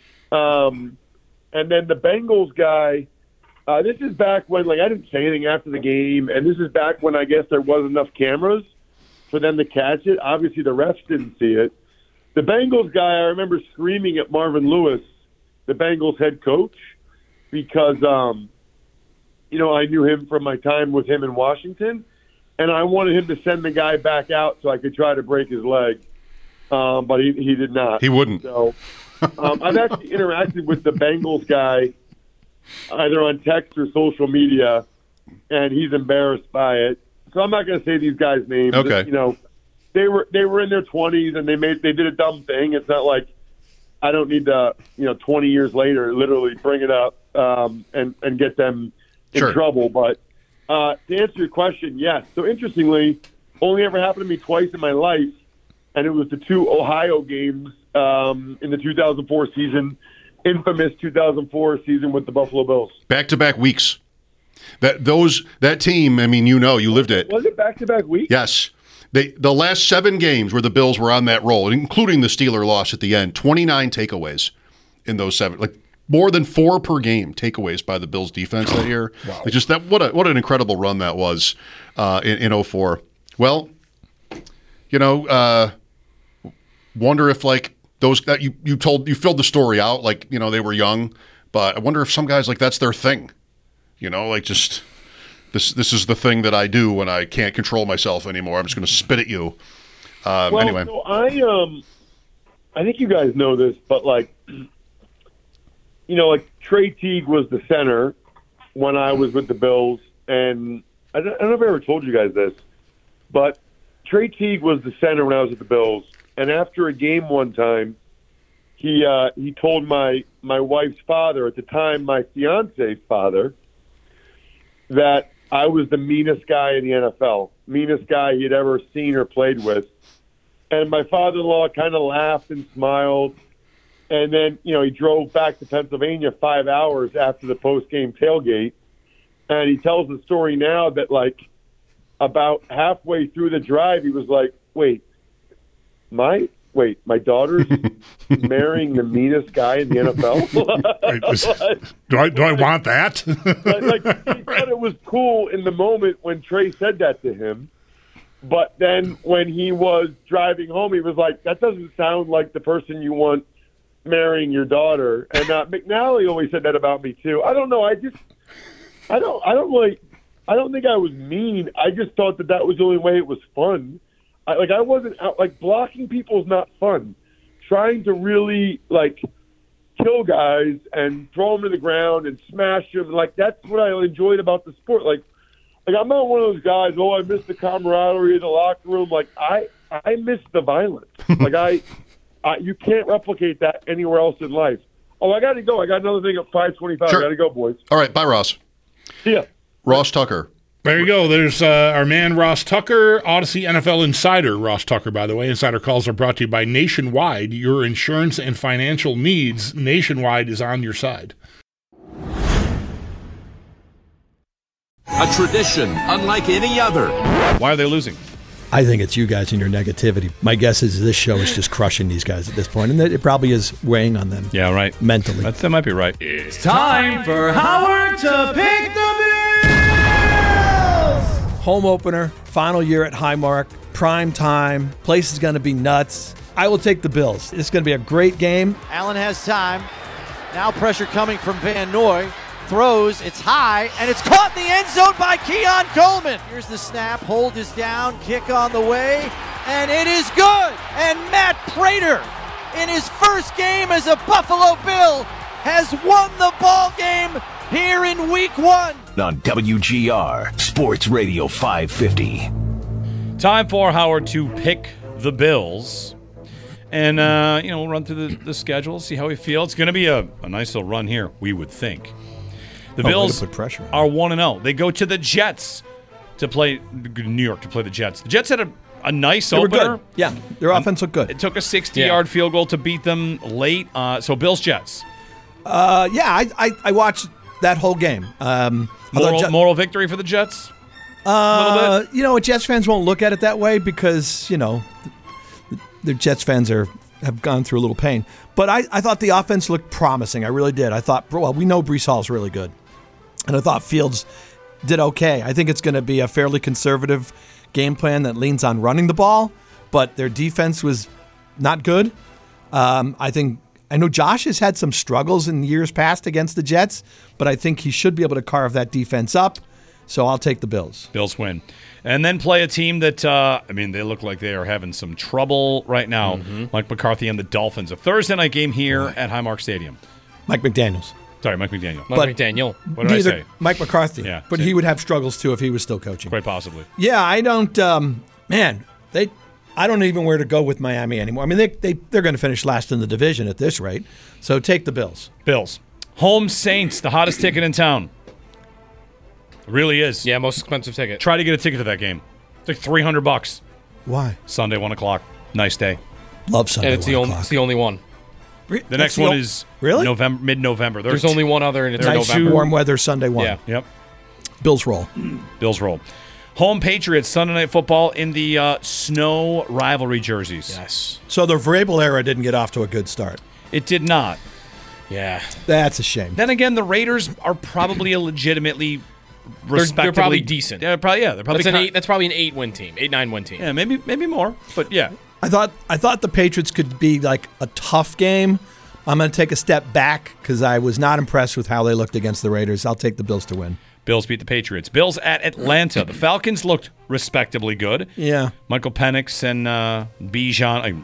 And then the Bengals guy, this is back when, like, I didn't say anything after the game, and this is back when I guess there wasn't enough cameras for them to catch it. Obviously, the refs didn't see it. The Bengals guy, I remember screaming at Marvin Lewis, the Bengals head coach, because, you know, I knew him from my time with him in Washington, and I wanted him to send the guy back out so I could try to break his leg, but he did not. He wouldn't. So I've actually interacted with the Bengals guy either on text or social media, and he's embarrassed by it. So I'm not going to say these guys' names. Okay. You know, they were in their 20s and they did a dumb thing. It's not like I don't need to, 20 years later, literally bring it up and get them in trouble. But to answer your question, yes. So interestingly, only ever happened to me twice in my life, and it was the 2 Ohio games in the 2004 season, infamous 2004 season with the Buffalo Bills. Back-to-back weeks. That team, I mean, you lived it. Was it back-to-back weeks? Yes. The last 7 games where the Bills were on that roll, including the Steeler loss at the end, 29 takeaways in those 7. Like more than 4 per game takeaways by the Bills defense that year. Wow. Like just that what an incredible run that was in 04. Well, wonder if like those that you filled the story out like, they were young, but I wonder if some guys like that's their thing. Like just this is the thing that I do when I can't control myself anymore. I'm just going to spit at you. Anyway. So I think you guys know this, but like Trey Teague was the center when I was with the Bills, and I don't know if I ever told you guys this, but Trey Teague was the center when I was at the Bills, and after a game one time, he told my wife's father, at the time my fiance's father, that I was the meanest guy in the NFL, meanest guy he'd ever seen or played with. And my father-in-law kind of laughed and smiled. And then, he drove back to Pennsylvania 5 hours after the post-game tailgate. And he tells the story now that, like, about halfway through the drive, he was like, wait, my daughter's marrying the meanest guy in the NFL? Do I want that? He thought it was cool in the moment when Trey said that to him. But then when he was driving home, he was like, that doesn't sound like the person you want marrying your daughter. And McNally always said that about me too. I don't know. I don't think I was mean. I just thought that was the only way it was fun. I wasn't out, blocking people is not fun. Trying to really kill guys and throw them to the ground and smash them, that's what I enjoyed about the sport. I'm not one of those guys. Oh, I miss the camaraderie in the locker room. I miss the violence. You can't replicate that anywhere else in life. Oh, I got to go. I got another thing at 5:25. Sure. I got to go, boys. All right, bye, Ross. See ya. Ross Tucker. There you go. There's our man Ross Tucker, Odyssey NFL Insider. Ross Tucker, by the way. Insider calls are brought to you by Nationwide. Your insurance and financial needs, Nationwide is on your side. A tradition unlike any other. Why are they losing? I think it's you guys and your negativity. My guess is this show is just crushing these guys at this point, and it probably is weighing on them. Yeah, right. Mentally. That might be right. It's time for Howard to pick the Bills! Home opener, final year at Highmark, prime time, place is going to be nuts. I will take the Bills. It's going to be a great game. Allen has time. Now pressure coming from Van Noy. Throws, it's high, and it's caught in the end zone by Keon Coleman. Here's the snap, hold is down, kick on the way, and it is good. And Matt Prater, in his first game as a Buffalo Bill, has won the ball game here in Week 1. On WGR, Sports Radio 550. Time for Howard to pick the Bills. And, we'll run through the schedule, see how we feel. It's going to be a nice little run here, we would think. The Bills put pressure are 1-0. They go to the Jets to play New York to play the Jets. The Jets had a nice opener. Good. Yeah, their offense looked good. It took a 60-yard field goal to beat them late. So Bills Jets. I watched that whole game. Moral victory for the Jets. A little bit. Jets fans won't look at it that way because the Jets fans have gone through a little pain. But I thought the offense looked promising. I really did. I thought, we know Breece Hall's really good. And I thought Fields did okay. I think it's going to be a fairly conservative game plan that leans on running the ball. But their defense was not good. I know Josh has had some struggles in years past against the Jets, but I think he should be able to carve that defense up. So I'll take the Bills. Bills win. And then play a team that, they look like they are having some trouble right now. Mike McCarthy and the Dolphins. A Thursday night game here at Highmark Stadium. Mike McDaniels. Sorry, Mike McDaniel. Mike McDaniel. What did I say? Mike McCarthy. Yeah. But he would have struggles, too, if he was still coaching. Quite possibly. Yeah, I don't, I don't even know where to go with Miami anymore. I mean, they're going to finish last in the division at this rate. So take the Bills. Bills. Home Saints, the hottest ticket in town. It really is. Yeah, most expensive ticket. Try to get a ticket to that game. It's like $300. Why? Sunday, 1 o'clock. Nice day. Love Sunday. And it's the only one. The next one is mid-November. There's only one other, and it's in nice November. Warm weather Sunday 1. Yeah. Yep. Bills roll. Bills roll. Home Patriots, Sunday Night Football in the snow rivalry jerseys. Yes. So the Vrabel era didn't get off to a good start. It did not. Yeah. That's a shame. Then again, the Raiders are probably a legitimately respectably... They're probably decent. They're probably That's probably an 8-win team, 8-9 win team. Yeah, maybe more, but yeah. I thought the Patriots could be like a tough game. I'm going to take a step back because I was not impressed with how they looked against the Raiders. I'll take the Bills to win. Bills beat the Patriots. Bills at Atlanta. The Falcons looked respectably good. Yeah. Michael Penix and Bijan.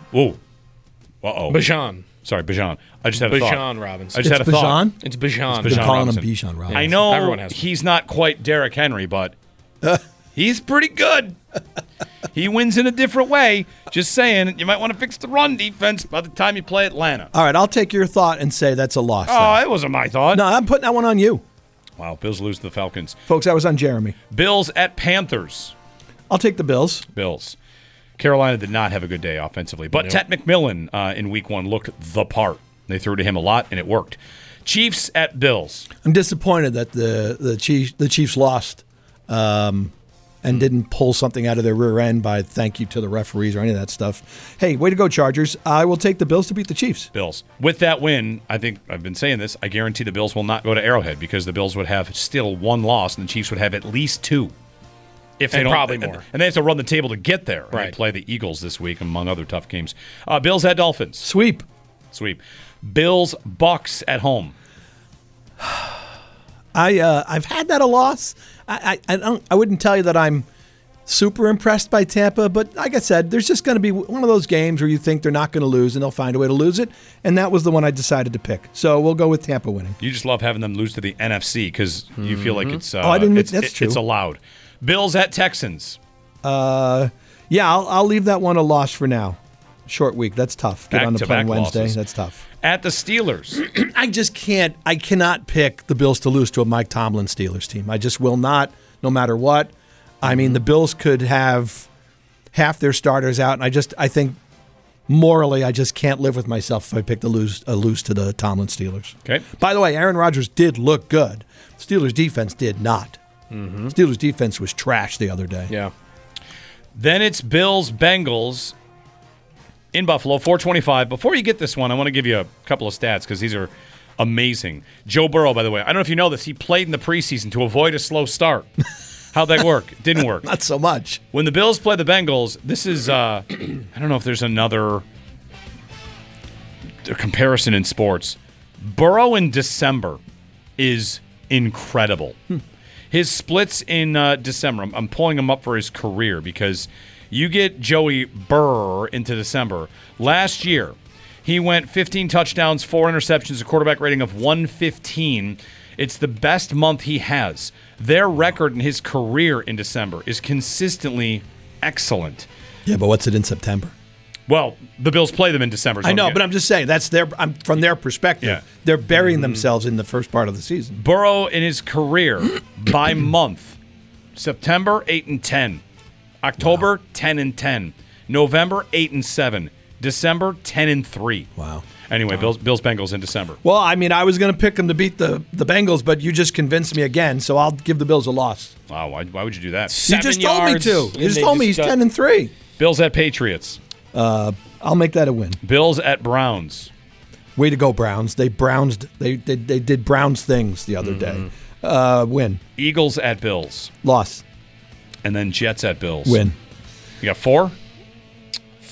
Bijan. Sorry, Bijan. I just had a thought. Bijan Robinson. I just had a thought. It's Bijan. They're calling him Bijan Robinson. I know he's not quite Derrick Henry, but he's pretty good. He wins in a different way. Just saying, you might want to fix the run defense by the time you play Atlanta. All right, I'll take your thought and say that's a loss. Oh, it wasn't my thought. No, I'm putting that one on you. Wow, Bills lose to the Falcons. Folks, that was on Jeremy. Bills at Panthers. I'll take the Bills. Bills. Carolina did not have a good day offensively, but Ted McMillan in Week 1 looked the part. They threw to him a lot, and it worked. Chiefs at Bills. I'm disappointed that the Chiefs lost and didn't pull something out of their rear end by thank you to the referees or any of that stuff. Hey, way to go, Chargers. I will take the Bills to beat the Chiefs. Bills. With that win, I think I've been saying this, I guarantee the Bills will not go to Arrowhead because the Bills would have still one loss and the Chiefs would have at least 2. If they and don't, probably more. And they have to run the table to get there. Right. They play the Eagles this week, among other tough games. Bills at Dolphins. Sweep. Bills Bucks at home. I've had that a loss. I wouldn't tell you that I'm super impressed by Tampa, but like I said, there's just going to be one of those games where you think they're not going to lose and they'll find a way to lose it, and that was the one I decided to pick. So we'll go with Tampa winning. You just love having them lose to the NFC because you feel like it's that's true. It's allowed. Bills at Texans. Yeah, I'll leave that one a loss for now. Short week. That's tough. Get on the plane Wednesday. Losses. That's tough. At the Steelers. I just can't. I cannot pick the Bills to lose to a Mike Tomlin Steelers team. I just will not, no matter what. I mean, the Bills could have half their starters out, and I think morally, I just can't live with myself if I pick to lose to the Tomlin Steelers. Okay. By the way, Aaron Rodgers did look good. Steelers defense did not. Mm-hmm. Steelers defense was trash the other day. Yeah. Then it's Bills Bengals in Buffalo, 425. Before you get this one, I want to give you a couple of stats because these are amazing. Joe Burrow, by the way, I don't know if you know this, he played in the preseason to avoid a slow start. How'd that work? It didn't work. Not so much. When the Bills play the Bengals, this is, I don't know if there's another comparison in sports. Burrow in December is incredible. His splits in December, I'm pulling him up for his career because you get Joey Burr into December. Last year, he went 15 touchdowns, 4 interceptions, a quarterback rating of 115. It's the best month he has. Their record in his career in December is consistently excellent. Yeah, but what's it in September? Well, the Bills play them in December. I know, but I'm just saying that's from their perspective. Yeah. They're burying themselves in the first part of the season. Burrow in his career by month: September 8-10, October 10-10, November 8-7, December 10-3. Wow. Anyway, Bills Bengals in December. Well, I mean, I was going to pick them to beat the Bengals, but you just convinced me again, so I'll give the Bills a loss. Wow, why would you do that? You just told me to. You just told me he's 10-3. Bills at Patriots. I'll make that a win. Bills at Browns. Way to go, Browns! They did Browns things the other day. Win. Eagles at Bills. Loss. And then Jets at Bills. Win. You got 4?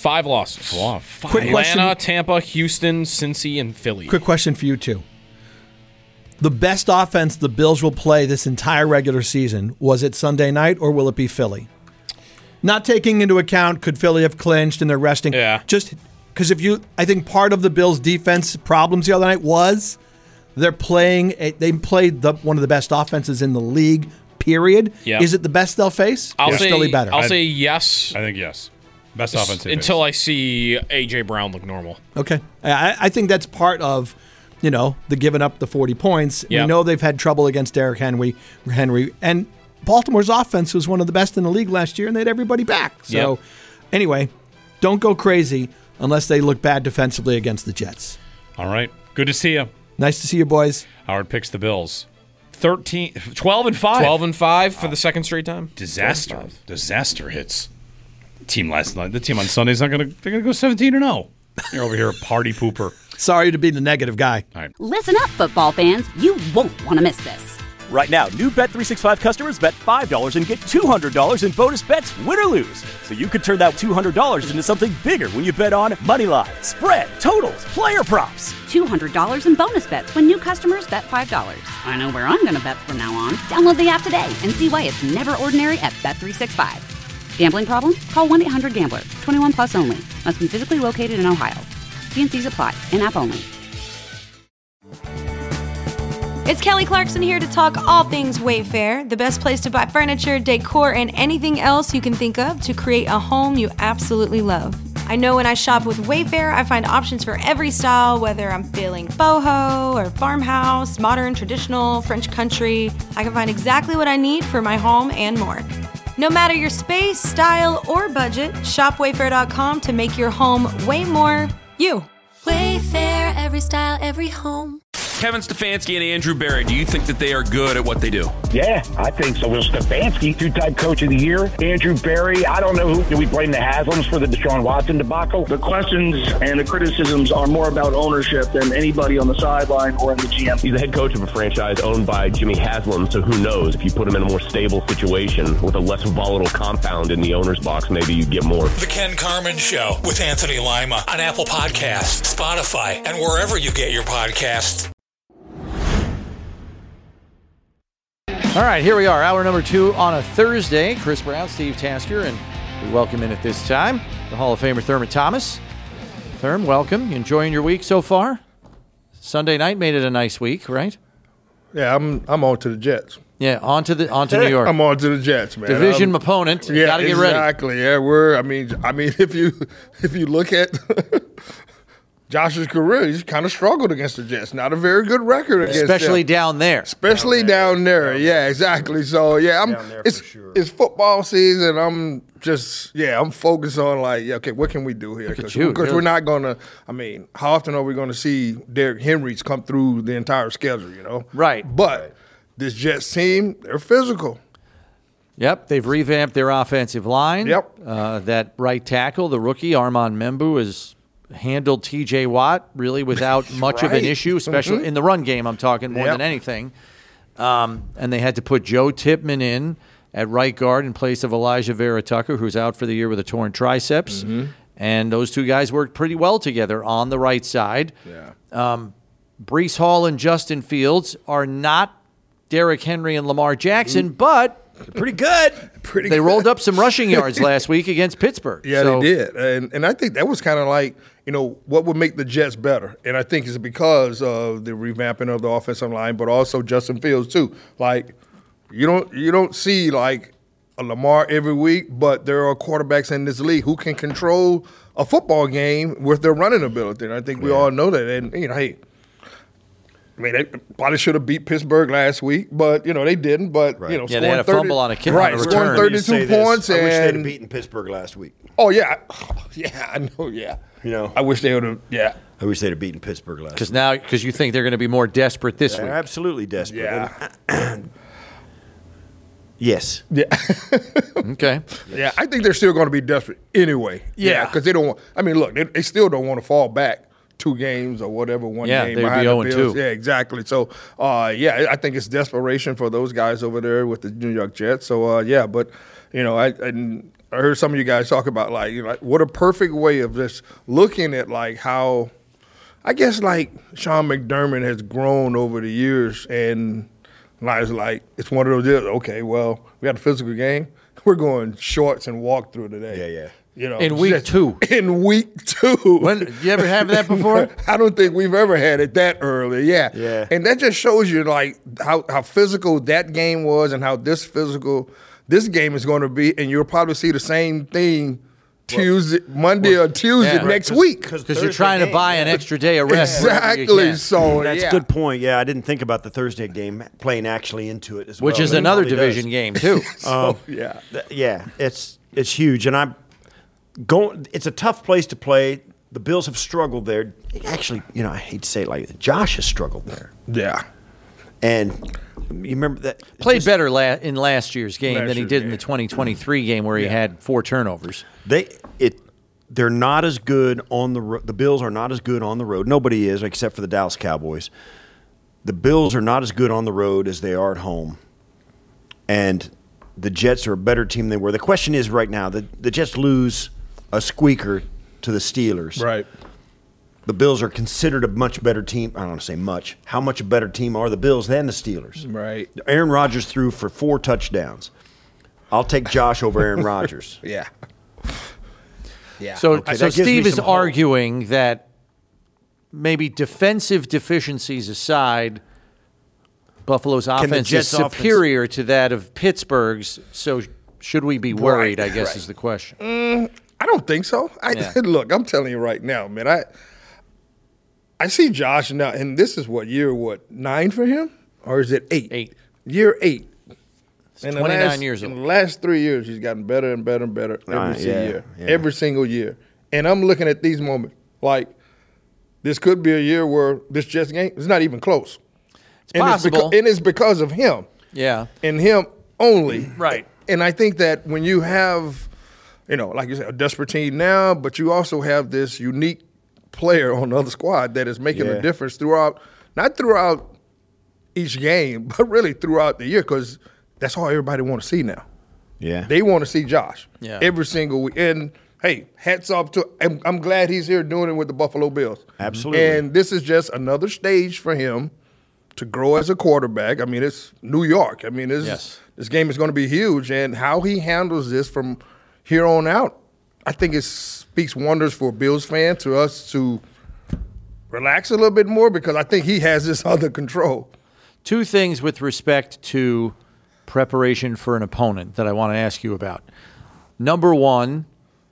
5 losses. Wow, Quick question. Atlanta, Tampa, Houston, Cincy, and Philly. Quick question for you two. The best offense the Bills will play this entire regular season, was it Sunday night or will it be Philly? Not taking into account could Philly have clinched and they're resting. Yeah. Just because I think part of the Bills' defense problems the other night was they played one of the best offenses in the league, period. Yep. Is it the best they'll face? I'll or say Philly better? I'll say yes. I think yes. Best offense until I see A.J. Brown look normal. Okay. I think that's part of, the giving up the 40 points. Yep. We know they've had trouble against Derrick Henry. And Baltimore's offense was one of the best in the league last year, and they had everybody back. So, Anyway, don't go crazy unless they look bad defensively against the Jets. All right. Good to see you. Nice to see you, boys. Howard picks the Bills. 12-5. 12-5 for the second straight time. Disaster hits. The team last night. The team on Sunday's they're gonna go 17-0. You're over here a party pooper. Sorry to be the negative guy. All right. Listen up, football fans. You won't want to miss this. Right now, new Bet365 customers bet $5 and get $200 in bonus bets, win or lose. So you could turn that $200 into something bigger when you bet on money line, spread, totals, player props. $200 in bonus bets when new customers bet $5. I know where I'm going to bet from now on. Download the app today and see why it's never ordinary at Bet365. Gambling problem? Call 1-800-GAMBLER. 21 plus only. Must be physically located in Ohio. T&Cs apply. In-app only. It's Kelly Clarkson here to talk all things Wayfair, the best place to buy furniture, decor, and anything else you can think of to create a home you absolutely love. I know when I shop with Wayfair, I find options for every style, whether I'm feeling boho or farmhouse, modern, traditional, French country. I can find exactly what I need for my home and more. No matter your space, style, or budget, shop Wayfair.com to make your home way more you. Wayfair, every style, every home. Kevin Stefanski and Andrew Berry, do you think that they are good at what they do? Yeah, I think so. Well, Stefanski, two-time coach of the year. Andrew Berry, I don't know who. Do we blame the Haslams for the Deshaun Watson debacle? The questions and the criticisms are more about ownership than anybody on the sideline or in the GM. He's the head coach of a franchise owned by Jimmy Haslam, so who knows? If you put him in a more stable situation with a less volatile compound in the owner's box, maybe you get more. The Ken Carman Show with Anthony Lima on Apple Podcasts, Spotify, and wherever you get your podcasts. All right, here we are, hour number 2 on a Thursday. Chris Brown, Steve Tasker, and we welcome in at this time the Hall of Famer Thurman Thomas. Thurm, welcome. You enjoying your week so far? Sunday night made it a nice week, right? Yeah, I'm on to the Jets. Yeah, on to New York. I'm on to the Jets, man. Division opponent. You got to get ready. Exactly. Yeah, I mean, if you look at Josh's career, he's kind of struggled against the Jets. Not a very good record against them. Especially down there. Especially down there. Yeah, exactly. So, yeah, it's football season. I'm focused on okay, what can we do here? Because we're not going to, how often are we going to see Derrick Henry's come through the entire schedule, Right. But this Jets team, they're physical. Yep, they've revamped their offensive line. Yep. That right tackle, the rookie, Armand Membu, has handled T.J. Watt really without much of an issue, especially in the run game, I'm talking more than anything. And they had to put Joe Tippmann in at right guard in place of Elijah Vera Tucker, who's out for the year with a torn triceps. Mm-hmm. And those two guys worked pretty well together on the right side. Yeah. Breece Hall and Justin Fields are not Derrick Henry and Lamar Jackson, but pretty good. They rolled up some rushing yards last week against Pittsburgh. Yeah, they did. And I think that was kind of like, what would make the Jets better? And I think it's because of the revamping of the offensive line, but also Justin Fields too. Like, you don't see like a Lamar every week, but there are quarterbacks in this league who can control a football game with their running ability. And I think we all know that. And, hey, they probably should have beat Pittsburgh last week, but, they didn't. But, they had a fumble on a kick on a return. Scoring 32 points. I wish they had beaten Pittsburgh last week. Oh, yeah. Yeah, I know, yeah. I wish they would have, yeah. I wish they'd have beaten Pittsburgh last week. Because you think they're going to be more desperate this week. Absolutely desperate. Yeah. Yes. Yeah. Okay. Yeah, I think they're still going to be desperate anyway. Yeah. Because they don't want – look, they still don't want to fall back 2 games or whatever, one game behind the Bills. 0-2. Yeah, exactly. So, I think it's desperation for those guys over there with the New York Jets. So, but, I I heard some of you guys talk about like what a perfect way of just looking at like how I guess like Sean McDermott has grown over the years, and it's one of those deals. Okay, well, we got a physical game. We're going shorts and walk through today. Yeah. You know, in week 2. In week 2. When you ever have that before? I don't think we've ever had it that early. Yeah. And that just shows you like how physical that game was and how physical this game is going to be, and you'll probably see the same thing Monday or Tuesday next week. Because you're trying to buy an extra day of rest. Exactly. So that's a good point. Yeah, I didn't think about the Thursday game playing actually into it as well. Which is another division game too. It's huge, and it's a tough place to play. The Bills have struggled there. Actually, I hate to say it like that. Josh has struggled there. Yeah. And you remember that played better in last year's game than he did in the 2023 game where he had 4 turnovers. They're not as good on the road. The Bills are not as good on the road. Nobody is except for the Dallas Cowboys. The Bills are not as good on the road as they are at home. And the Jets are a better team than they were. The question is right now, the Jets lose a squeaker to the Steelers. Right. The Bills are considered a much better team. I don't want to say much. How much a better team are the Bills than the Steelers? Right. Aaron Rodgers threw for 4 touchdowns. I'll take Josh over Aaron Rodgers. Yeah. So Steve is arguing that maybe defensive deficiencies aside, Buffalo's offense is superior to that of Pittsburgh's. So should we be worried, I guess is the question. I don't think so. Look, I'm telling you right now, man, I see Josh now, and this is year 9 for him? Or is it 8? 8. Year 8. He's 29 years old. In the last 3 years, he's gotten better and better and better every single year. And I'm looking at these moments like this could be a year where this Jets game is not even close. It's possible. And it's because of him. Yeah. And him only. Right. And I think that when you have, like you said, a desperate team now, but you also have this unique player on the other squad that is making a difference not throughout each game, but really throughout the year, because that's all everybody want to see now. Yeah. They want to see Josh every single week. And, hey, hats off to him. I'm glad he's here doing it with the Buffalo Bills. Absolutely. And this is just another stage for him to grow as a quarterback. I mean, it's New York. I mean, this game is going to be huge. And how he handles this from here on out, I think it speaks wonders for a Bills fan, to us to relax a little bit more, because I think he has this under control. 2 things with respect to preparation for an opponent that I want to ask you about. Number 1,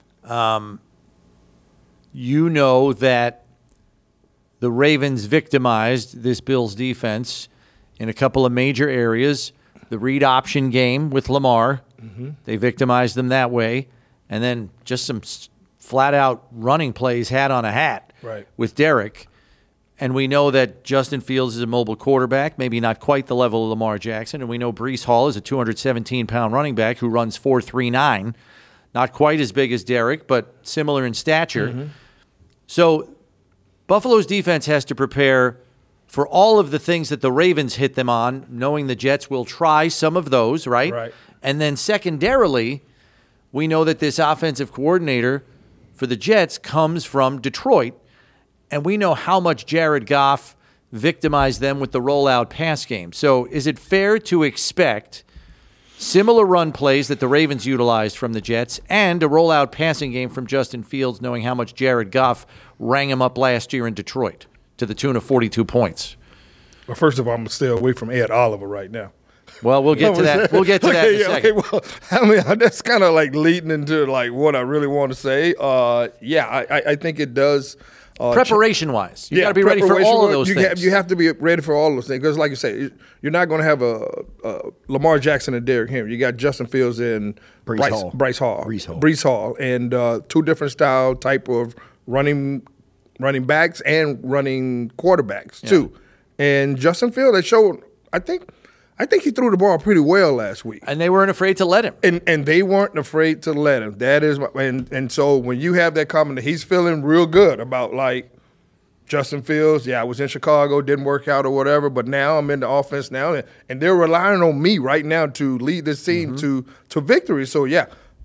you know that the Ravens victimized this Bills defense in a couple of major areas. The read option game with Lamar, they victimized them that way. And then just some flat-out running plays hat on a hat with Derek. And we know that Justin Fields is a mobile quarterback, maybe not quite the level of Lamar Jackson. And we know Breece Hall is a 217-pound running back who runs 4.39. Not quite as big as Derek, but similar in stature. So Buffalo's defense has to prepare for all of the things that the Ravens hit them on, knowing the Jets will try some of those, right? And then secondarily, we know that this offensive coordinator for the Jets comes from Detroit, and we know how much Jared Goff victimized them with the rollout pass game. So is it fair to expect similar run plays that the Ravens utilized from the Jets and a rollout passing game from Justin Fields, knowing how much Jared Goff rang him up last year in Detroit to the tune of 42 points? Well, first of all, I'm going to stay away from Ed Oliver right now. Well, we'll get to that. We'll get to that in a second. Okay, well, I mean, that's kind of like leading into like what I really want to say. I think it does. Preparation-wise, you got to be ready for all of those things. You have to be ready for all of those things, because, like you say, you're not going to have a Lamar Jackson and Derrick Henry. You got Justin Fields and Breece Hall, and 2 different style type of running backs and running quarterbacks too. And Justin Fields, they showed. I think he threw the ball pretty well last week. And they weren't afraid to let him. And they weren't afraid to let him. That is and so when you have that comment, he's feeling real good about, like, Justin Fields, I was in Chicago, didn't work out or whatever, but now I'm in the offense now, and they're relying on me right now to lead this team to victory. So,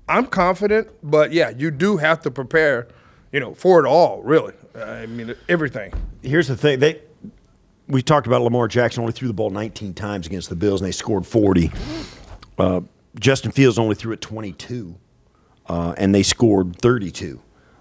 I'm confident, but yeah, you do have to prepare, for it all. Really, I mean everything. Here's the thing: we talked about Lamar Jackson only threw the ball 19 times against the Bills, and they scored 40. Justin Fields only threw it 22, and they scored 32.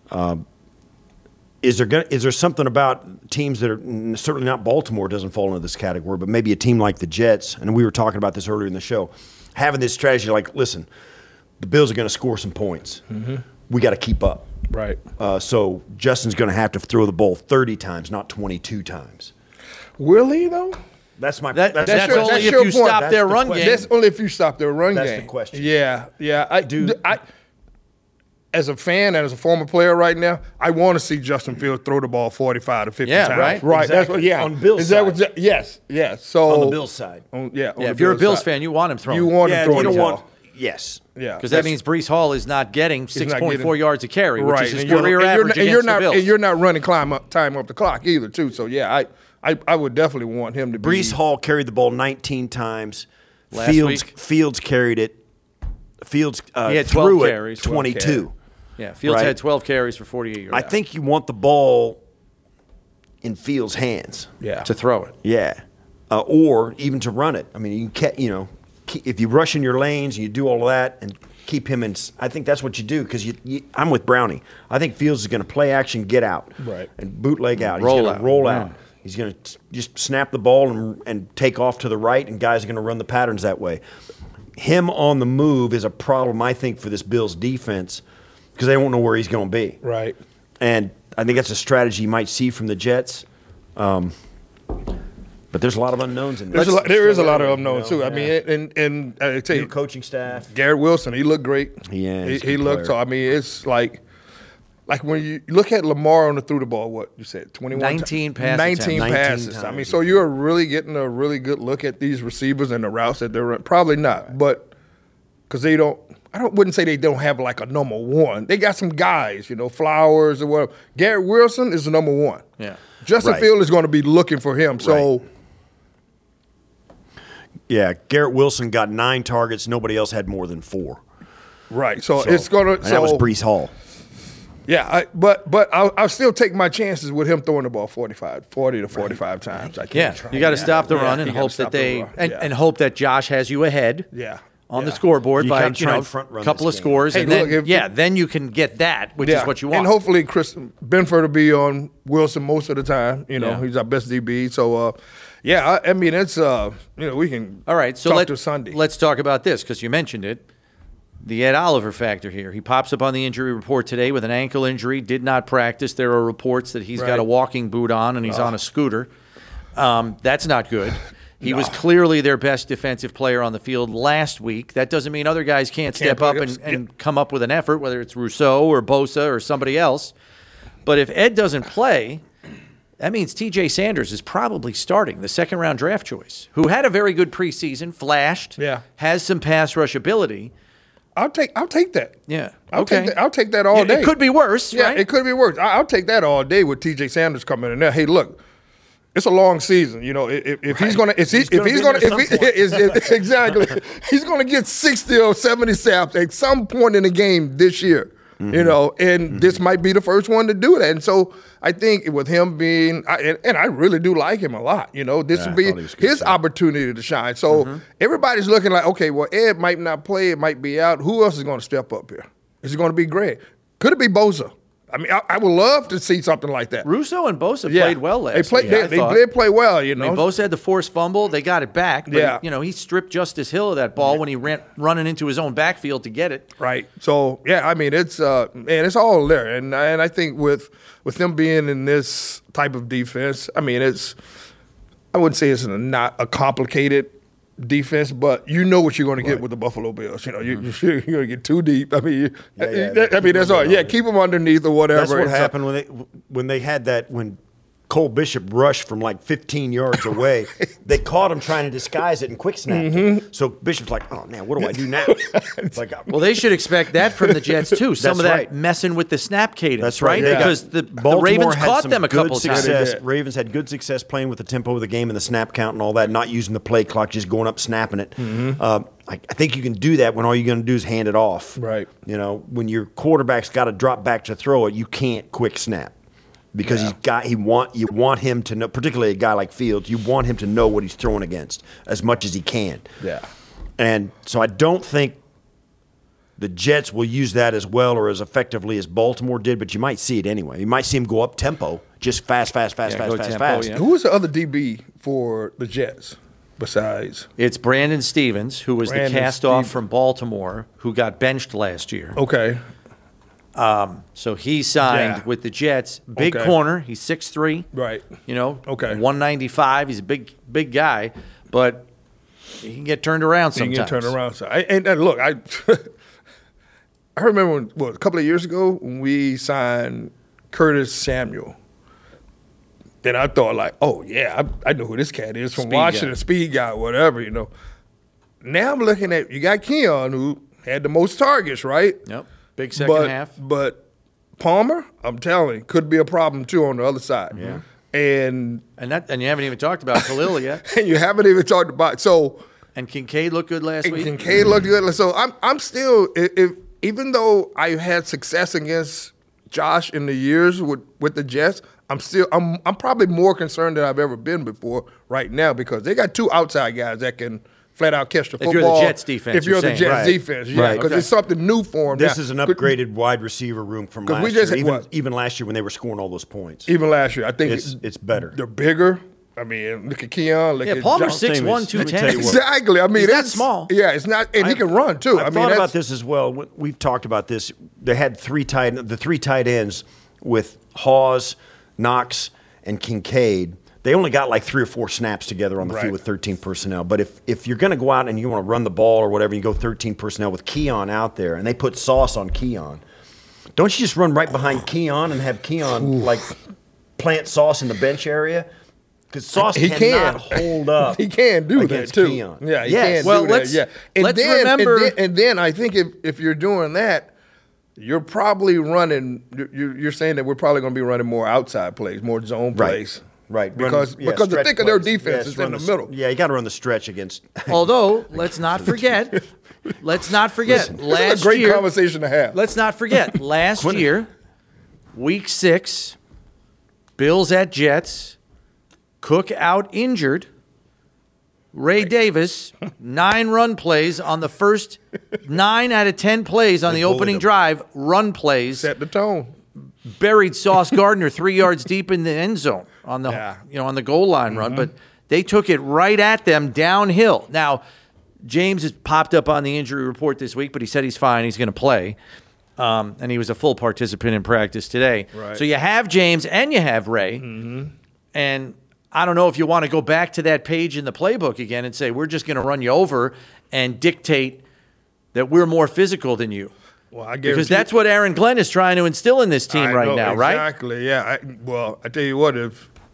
Is there something about teams that are certainly not Baltimore doesn't fall into this category, but maybe a team like the Jets, and we were talking about this earlier in the show, having this strategy like, listen, the Bills are going to score some points. Mm-hmm. We got to keep up. Right. So Justin's going to have to throw the ball 30 times, not 22 times. Will he, though? That's my. That's only if you stop their run game. That's only if you stop their run game. That's the question. Yeah. I as a fan and as a former player right now, I want to see Justin Fields throw the ball 45 to 50 times. Right. Exactly. That's what. Yeah. On Bill's side. Yes. So on the Bills side. If you're a Bills fan, you want him throwing. You want him throwing the ball. Yes. Yeah. Because that means Breece Hall is not getting 6.4 yards a carry, which is his and career average against the Bills. And you're not running time up the clock either, too. So, yeah, I would definitely want him to be. Breece Hall carried the ball 19 times. Last week. Fields carried it. Fields he had 12 threw carries, it 22. Yeah, Fields had 12 carries for 48 yards. I think you want the ball in Fields' hands. Yeah. To throw it. Yeah. Or even to run it. I mean, if you rush in your lanes and you do all of that and keep him in, I think that's what you do because I'm with Brownie. I think Fields is going to play action, get out, and bootleg out. He's going to roll out. He's going to just snap the ball and take off to the right, and guys are going to run the patterns that way. Him on the move is a problem, I think, for this Bills defense because they won't know where he's going to be. Right. And I think that's a strategy you might see from the Jets. But there's a lot of unknowns in this. There is a lot of unknowns too. I mean, and I tell you, new coaching staff. Garrett Wilson, he looked great. Yeah, he looked. So I mean, it's like when you look at Lamar on the through the ball. What you said, 19 passes. 19 passes. times. I mean, so you're really getting a really good look at these receivers and the routes that they're running. Probably not, but because they don't. Wouldn't say they don't have like a number one. They got some guys, Flowers or whatever. Garrett Wilson is the number one. Yeah. Justin Fields is going to be looking for him. So. Yeah, Garrett Wilson got 9 targets. Nobody else had more than 4. Right. So it's going to. And that was Breece Hall. Yeah, but I'll still take my chances with him throwing the ball 40 to 45 times. I can't you got to stop the run and hope that and hope that Josh has you ahead. Yeah. On the scoreboard by a couple of scores, hey, and then then you can get that, which is what you want. And hopefully, Chris Benford will be on Wilson most of the time. He's our best DB. So, I mean, it's we can. All right, so talk to Sunday. Let's talk about this because you mentioned it. The Ed Oliver factor here. He pops up on the injury report today with an ankle injury. Did not practice. There are reports that he's got a walking boot on and he's on a scooter. That's not good. He was clearly their best defensive player on the field last week. That doesn't mean other guys can't step up and come up with an effort, whether it's Rousseau or Bosa or somebody else. But if Ed doesn't play, that means T.J. Sanders is probably starting, the second-round draft choice, who had a very good preseason, flashed, has some pass rush ability. I'll take that. Yeah. I'll take that all day. It could be worse, right? It could be worse. I'll take that all day with T.J. Sanders coming in there. Hey, look. It's a long season, If he's gonna, exactly, he's gonna get 60 or 70 snaps at some point in the game this year, and this might be the first one to do that. And so I think with him being, and I really do like him a lot. This would be his opportunity to shine. So everybody's looking like, okay, well, Ed might not play, it might be out. Who else is going to step up here? Is it going to be Greg? Could it be Bosa? I mean, I would love to see something like that. Russo and Bosa played well last week. They did play well, I mean, Bosa had the forced fumble. They got it back. But, he stripped Justice Hill of that ball when he ran running into his own backfield to get it. Right. So, I mean, it's it's all there. And I think with them being in this type of defense, I mean, I wouldn't say it's not a complicated defense, but you know what you're going to get with the Buffalo Bills. You're going to get too deep. I mean, that's all. Yeah, keep them underneath or whatever. That's what happened when they had that when Cole Bishop rushed from like 15 yards away. They caught him trying to disguise it and quick snapped it. So Bishop's like, oh, man, what do I do now? It's like, well, they should expect that from the Jets, too. Some of that messing with the snap cadence. That's right. Yeah. Because the Ravens caught them a couple times. Ravens had good success playing with the tempo of the game and the snap count and all that, not using the play clock, just going up, snapping it. I think you can do that when all you're going to do is hand it off. Right. You know, when your quarterback's got to drop back to throw it, you can't quick snap. Because you want him to know, particularly a guy like Fields, you want him to know what he's throwing against as much as he can. Yeah. And so I don't think the Jets will use that as well or as effectively as Baltimore did, but you might see it anyway. You might see him go up tempo, just fast. Who was the other DB for the Jets besides? It's Brandon Stevens, who was the cast-off from Baltimore, who got benched last year. Okay. So he signed with the Jets. Big corner. He's 6'3". Right. You know. Okay. 195. He's a big guy, but he can get turned around sometimes. He can get turned around. So and look, I remember a couple of years ago when we signed Curtis Samuel. Then I thought like, oh yeah, I know who this cat is from Washington, speed guy, whatever, you know. Now I'm looking at you got Keon who had the most targets, right? Yep. Big second half. But Palmer, I'm telling you, could be a problem too on the other side. Yeah. And you haven't even talked about Khalil yet. And you haven't even talked about And Kincaid looked good last week. Kincaid looked good. So I'm still even though I had success against Josh in the years with the Jets, I'm probably more concerned than I've ever been before right now because they got two outside guys that can flat out catch the football. If you're the Jets defense, if you're the Jets defense, because it's something new for them. This is an upgraded wide receiver room from last year. Even last year when they were scoring all those points. Even last year, I think it's better. They're bigger. I mean, look at Keon. Look at Palmer's 6'1", 210. Exactly. I mean, he's that small. Yeah, it's not, and he can run too. I've thought about this as well. We've talked about this. They had the three tight ends with Hawes, Knox, and Kincaid. They only got like 3 or 4 snaps together on the field with 13 personnel. But if you're going to go out and you want to run the ball or whatever, you go 13 personnel with Keon out there, and they put Sauce on Keon. Don't you just run right behind Keon and have Keon like plant Sauce in the bench area? Because Sauce cannot hold up. He can do that too. Keon. Yeah, he can do that. Yeah. Let's remember. And then I think if you're doing that, you're probably running. You're saying that we're probably going to be running more outside plays, more zone plays. Right, because the thick of their defense is in the middle. Yeah, you got to run the stretch against. Although, let's not forget. Last is a great year, conversation to have. Let's not forget. Last year, Week 6, Bills at Jets, Cook out injured. Ray Davis, 9 run plays on the first 9 out of 10 plays on the opening drive. Run plays. Set the tone. Buried Sauce Gardner 3 yards deep in the end zone on the on the goal line run, but they took it right at them downhill. Now, James has popped up on the injury report this week, but he said he's fine. He's going to play, and he was a full participant in practice today. Right. So you have James and you have Ray, and I don't know if you want to go back to that page in the playbook again and say we're just going to run you over and dictate that we're more physical than you. Well, I because that's what Aaron Glenn is trying to instill in this team right now, right? Exactly, yeah. I tell you what,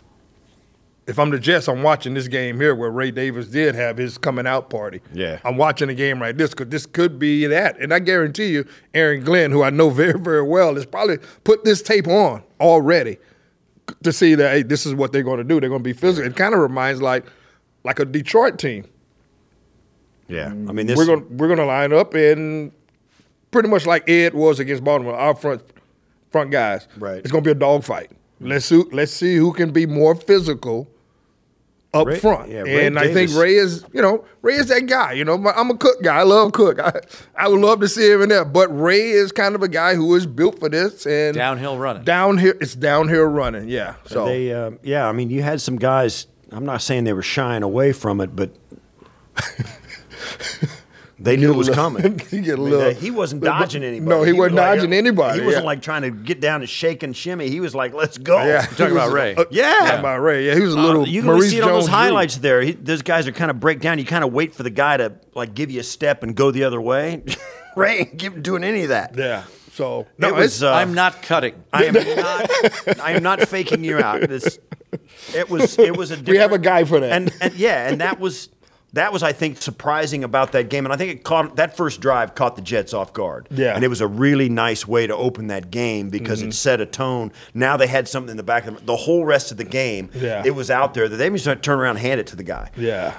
if I'm the Jets, I'm watching this game here where Ray Davis did have his coming out party. Yeah. I'm watching a game like this because this could be that. And I guarantee you, Aaron Glenn, who I know very, very well, has probably put this tape on already to see that, hey, this is what they're going to do. They're going to be physical. It kind of reminds like a Detroit team. Yeah. I mean, we're going to line up and pretty much like Ed was against Baltimore, our front guys. Right. It's going to be a dogfight. Let's see who can be more physical up front. Yeah, and I think Ray is that guy. You know, I'm a Cook guy. I love Cook. I would love to see him in there. But Ray is kind of a guy who is built for this and downhill running. It's downhill running. Yeah. So I mean, you had some guys. I'm not saying they were shying away from it, but they knew it was coming. He wasn't dodging anybody. No, he wasn't dodging anybody. He wasn't like trying to get down and shake and shimmy. He was like, "Let's go." Yeah. You're talking about Ray. Talking about Ray. Yeah, he was a little. You can Maurice see it on those Jones highlights there. Those guys are kind of break down. You kind of wait for the guy to like give you a step and go the other way. Ray ain't doing any of that. Yeah. So I'm not cutting. I am not faking you out. It was a different, we have a guy for that. And that was I think surprising about that game, and I think it caught that first drive caught the Jets off guard. Yeah, and it was a really nice way to open that game because it set a tone. Now they had something in the back of them. The whole rest of the game, it was out there that they just turn around and hand it to the guy. Yeah,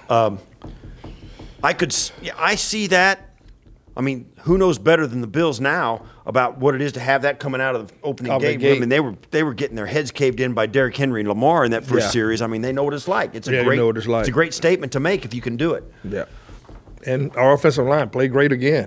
I see that. I mean, who knows better than the Bills now about what it is to have that coming out of the opening game? I mean, they were getting their heads caved in by Derrick Henry and Lamar in that first series. I mean, they know what it's like. It's a great statement to make if you can do it. Yeah, and our offensive line played great again.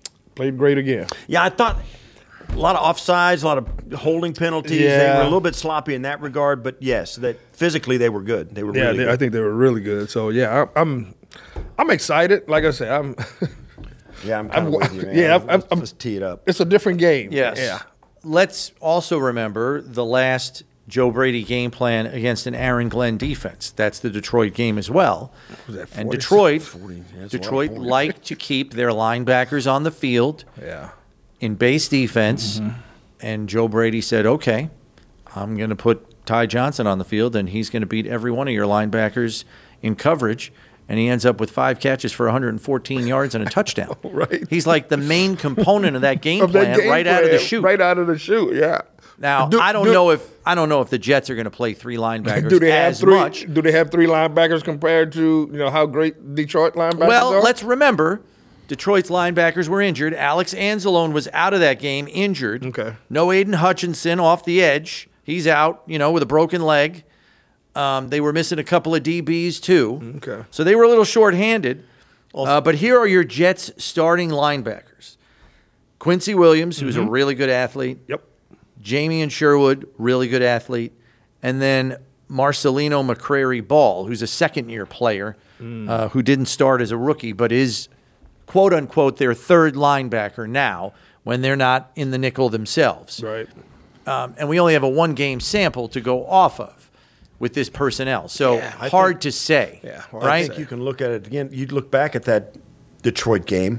Yeah, I thought a lot of offsides, a lot of holding penalties. Yeah. They were a little bit sloppy in that regard, but yes, that physically they were good. They were really good. I think they were really good. So yeah, I'm excited. Like I said, I'm kind of with you, man. Let's tee it up. It's a different game. Yes. Yeah. Let's also remember the last Joe Brady game plan against an Aaron Glenn defense. That's the Detroit game as well. Was that 40, and Detroit 40, Detroit liked to keep their linebackers on the field in base defense. And Joe Brady said, okay, I'm going to put Ty Johnson on the field, and he's going to beat every one of your linebackers in coverage. And he ends up with 5 catches for 114 yards and a touchdown. Right. He's like the main component of that game plan out of the chute. Right out of the chute, yeah. Now, I don't know if the Jets are going to play 3 linebackers do they have as three, much. Do they have 3 linebackers compared to how great Detroit linebackers are? Well, let's remember, Detroit's linebackers were injured. Alex Anzalone was out of that game, injured. Okay. No Aiden Hutchinson off the edge. He's out, with a broken leg. They were missing a couple of DBs, too. Okay. So they were a little shorthanded. But here are your Jets starting linebackers. Quincy Williams, who's a really good athlete. Yep. Jamie and Sherwood, really good athlete. And then Marcelino McCrary Ball, who's a second-year player who didn't start as a rookie but is, quote-unquote, their third linebacker now when they're not in the nickel themselves. Right. And we only have a 1-game sample to go off of with this personnel. So hard to say. Yeah, right? I think you can look at it again. You'd look back at that Detroit game.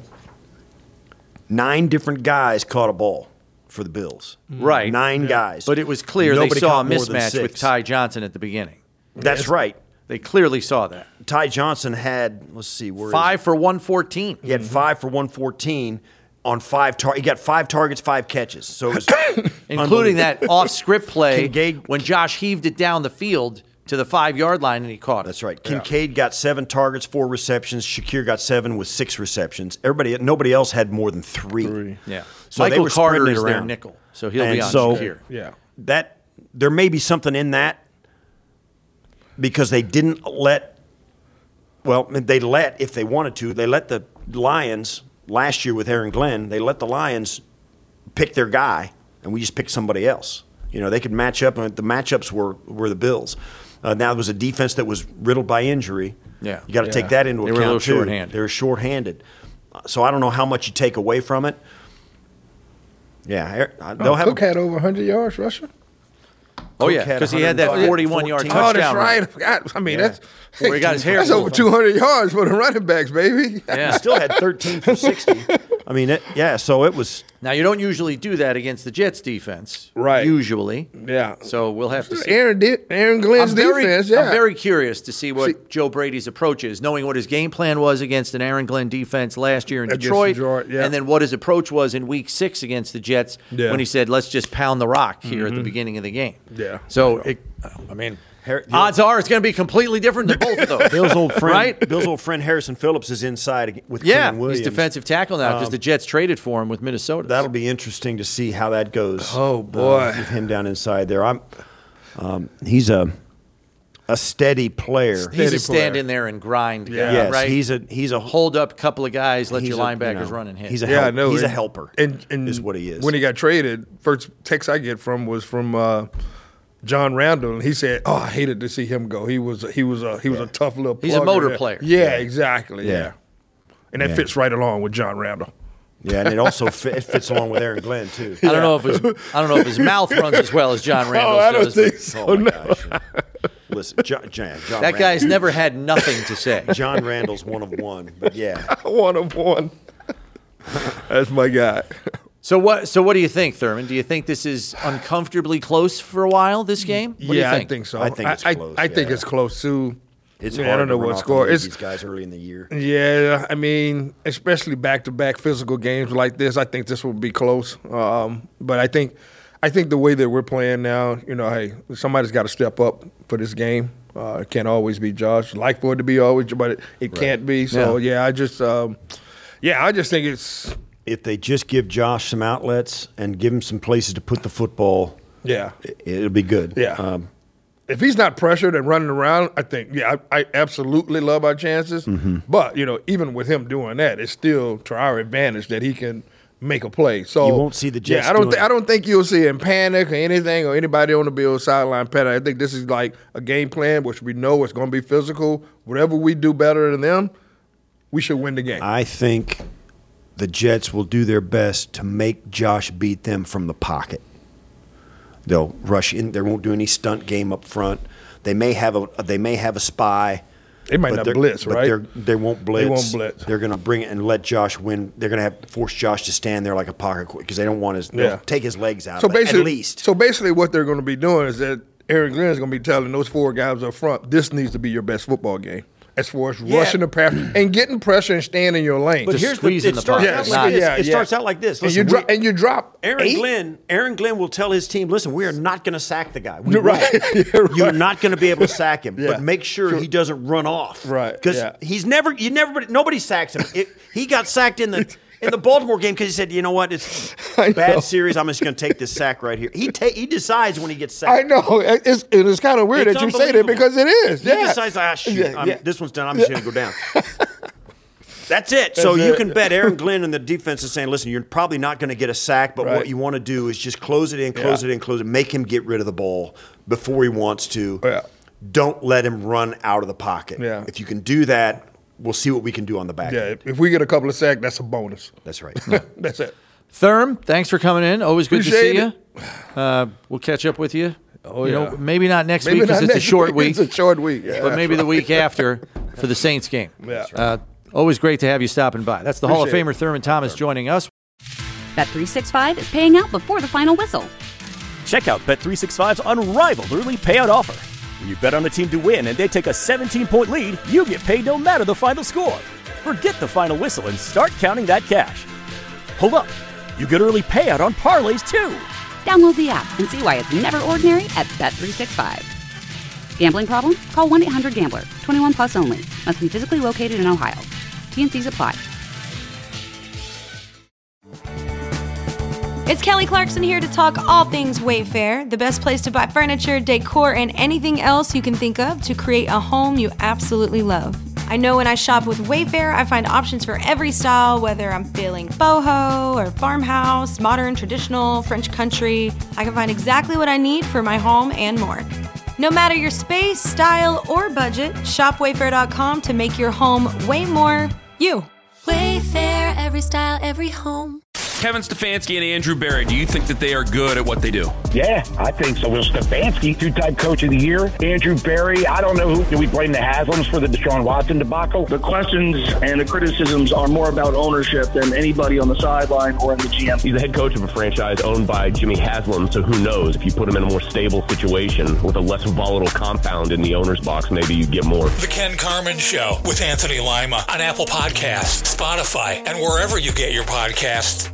9 different guys caught a ball for the Bills. Right. 9 guys. But it was clear Nobody they saw a caught more than mismatch 6. with Ty Johnson at the beginning. That's right. They clearly saw that. Ty Johnson had, let's see, 5 for 114. He had 5 for 114 on 5 he got 5 targets, 5 catches. So it was including that off-script play when Josh heaved it down the field to the 5-yard line and he caught it. That's right. Kincaid got 7 targets, 4 receptions. Shakir got 7 with 6 receptions. Nobody else had more than 3. Yeah. So Michael they were Carter is around. their nickel, so he'll be on Shakir. Yeah. That there may be something in that because they didn't let. Well, they let, if they wanted to, they let the Lions last year with Aaron Glenn. They let the Lions pick their guy, and we just picked somebody else. They could match up, and the matchups were the Bills. Now there was a defense that was riddled by injury. Yeah, you got to take that into account. They were a little too. shorthanded. They were shorthanded, so I don't know how much you take away from it. Yeah, they'll have. Cook had over 100 yards rushing. Oh, yeah, because he had that 41-yard touchdown. Oh, that's right. I forgot. I mean, that's where he got his hair. That's over 200 yards for the running backs, baby. Yeah, he still had 13 for 60. I mean, so it was. Now, you don't usually do that against the Jets defense. Right. Usually. Yeah. So we'll have to see. Aaron Glenn's defense, yeah. I'm very curious to see what Joe Brady's approach is, knowing what his game plan was against an Aaron Glenn defense last year in Detroit, and then what his approach was in Week 6 against the Jets when he said, let's just pound the rock here at the beginning of the game. Yeah. So, odds are it's going to be completely different than both of those. Bill's old friend, right? Bill's old friend Harrison Phillips is inside with Quentin Williams. He's defensive tackle now because the Jets traded for him with Minnesota. That'll be interesting to see how that goes. Oh boy, with him down inside there. He's a steady player. He's a stand in there and grind guy, yes, right? He's a hold up couple of guys, let your linebackers run and hit. He's a helper. And is what he is. When he got traded, first text I get was from John Randall, and he said, "Oh, I hated to see him go. He was a tough little. He's a motor player. Yeah, exactly. Yeah, and that fits right along with John Randall. Yeah, and it also fits along with Aaron Glenn too. I don't know if his mouth runs as well as John Randall's I don't does. think so. Oh my gosh. Listen, John that guy's never had nothing to say. John Randall's one of one, but yeah, one of one. That's my guy. So what do you think, Thurman? Do you think this is uncomfortably close for a while, this game? What do you think? I think so. I think it's close. I think it's close too. It's I hard don't know to run what off score. these guys early in the year. Yeah, I mean, especially back-to-back physical games like this, I think this will be close. But I think the way that we're playing now, hey, somebody's got to step up for this game. It can't always be Josh. I'd like for it to be always, but it can't be. So I just think it's. If they just give Josh some outlets and give him some places to put the football, it'll be good. Yeah. If he's not pressured and running around, I think, I absolutely love our chances. Mm-hmm. But, even with him doing that, it's still to our advantage that he can make a play. So you won't see the Jets. I don't think you'll see him panic or anything, or anybody on the Bills sideline panic. I think this is like a game plan, which we know it's going to be physical. Whatever we do better than them, we should win the game. I think the Jets will do their best to make Josh beat them from the pocket. They'll rush in. They won't do any stunt game up front. They may have a spy. They might not blitz, right? They won't blitz. They won't blitz. They're going to bring it and let Josh win. They're going to force Josh to stand there like a pocket because they don't want they'll take his legs out. At least. So basically, what they're going to be doing is that Aaron Glenn is going to be telling those 4 guys up front, this needs to be your best football game. As far as rushing the pass and getting pressure and staying in your lane. But here's it starts out like this. Listen, and you drop Aaron Glenn will tell his team, listen, we are not going to sack the guy. You're not going to be able to sack him, but make sure he doesn't run off. Right. Because nobody sacks him. Nobody got sacked in the Baltimore game because he said, you know what, it's bad series. I'm just going to take this sack right here. He decides when he gets sacked. I know. It's kind of weird that you say that because it is. He decides, this one's done. I'm just going to go down. That's it. So you can bet Aaron Glenn and the defense is saying, listen, you're probably not going to get a sack, but what you want to do is just close it in, close it, make him get rid of the ball before he wants to. Don't let him run out of the pocket. If you can do that, we'll see what we can do on the back end. If we get a couple of sacks, that's a bonus. That's right. That's it. Therm, thanks for coming in. Always good to see you. We'll catch up with you. Maybe not next week because it's a short week. It's a short week. But maybe the week after for the Saints game. Always great to have you stopping by. That's the Hall of Famer Thurman Thomas joining us. Bet365 is paying out before the final whistle. Check out Bet365's unrivaled early payout offer. When you bet on a team to win and they take a 17-point lead, you get paid no matter the final score. Forget the final whistle and start counting that cash. Hold up. You get early payout on parlays, too. Download the app and see why it's never ordinary at Bet365. Gambling problem? Call 1-800-GAMBLER. 21 plus only. Must be physically located in Ohio. T&Cs apply. It's Kelly Clarkson here to talk all things Wayfair, the best place to buy furniture, decor, and anything else you can think of to create a home you absolutely love. I know when I shop with Wayfair, I find options for every style, whether I'm feeling boho or farmhouse, modern, traditional, French country. I can find exactly what I need for my home and more. No matter your space, style, or budget, shop Wayfair.com to make your home way more you. Wayfair, every style, every home. Kevin Stefanski and Andrew Berry, do you think that they are good at what they do? Yeah, I think so. Will Stefanski, 2-time coach of the year. Andrew Berry, I don't know who. Do we blame the Haslams for the Deshaun Watson debacle? The questions and the criticisms are more about ownership than anybody on the sideline or in the GM. He's the head coach of a franchise owned by Jimmy Haslam, so who knows? If you put him in a more stable situation with a less volatile compound in the owner's box, maybe you get more. The Ken Carman Show with Anthony Lima on Apple Podcasts, Spotify, and wherever you get your podcasts.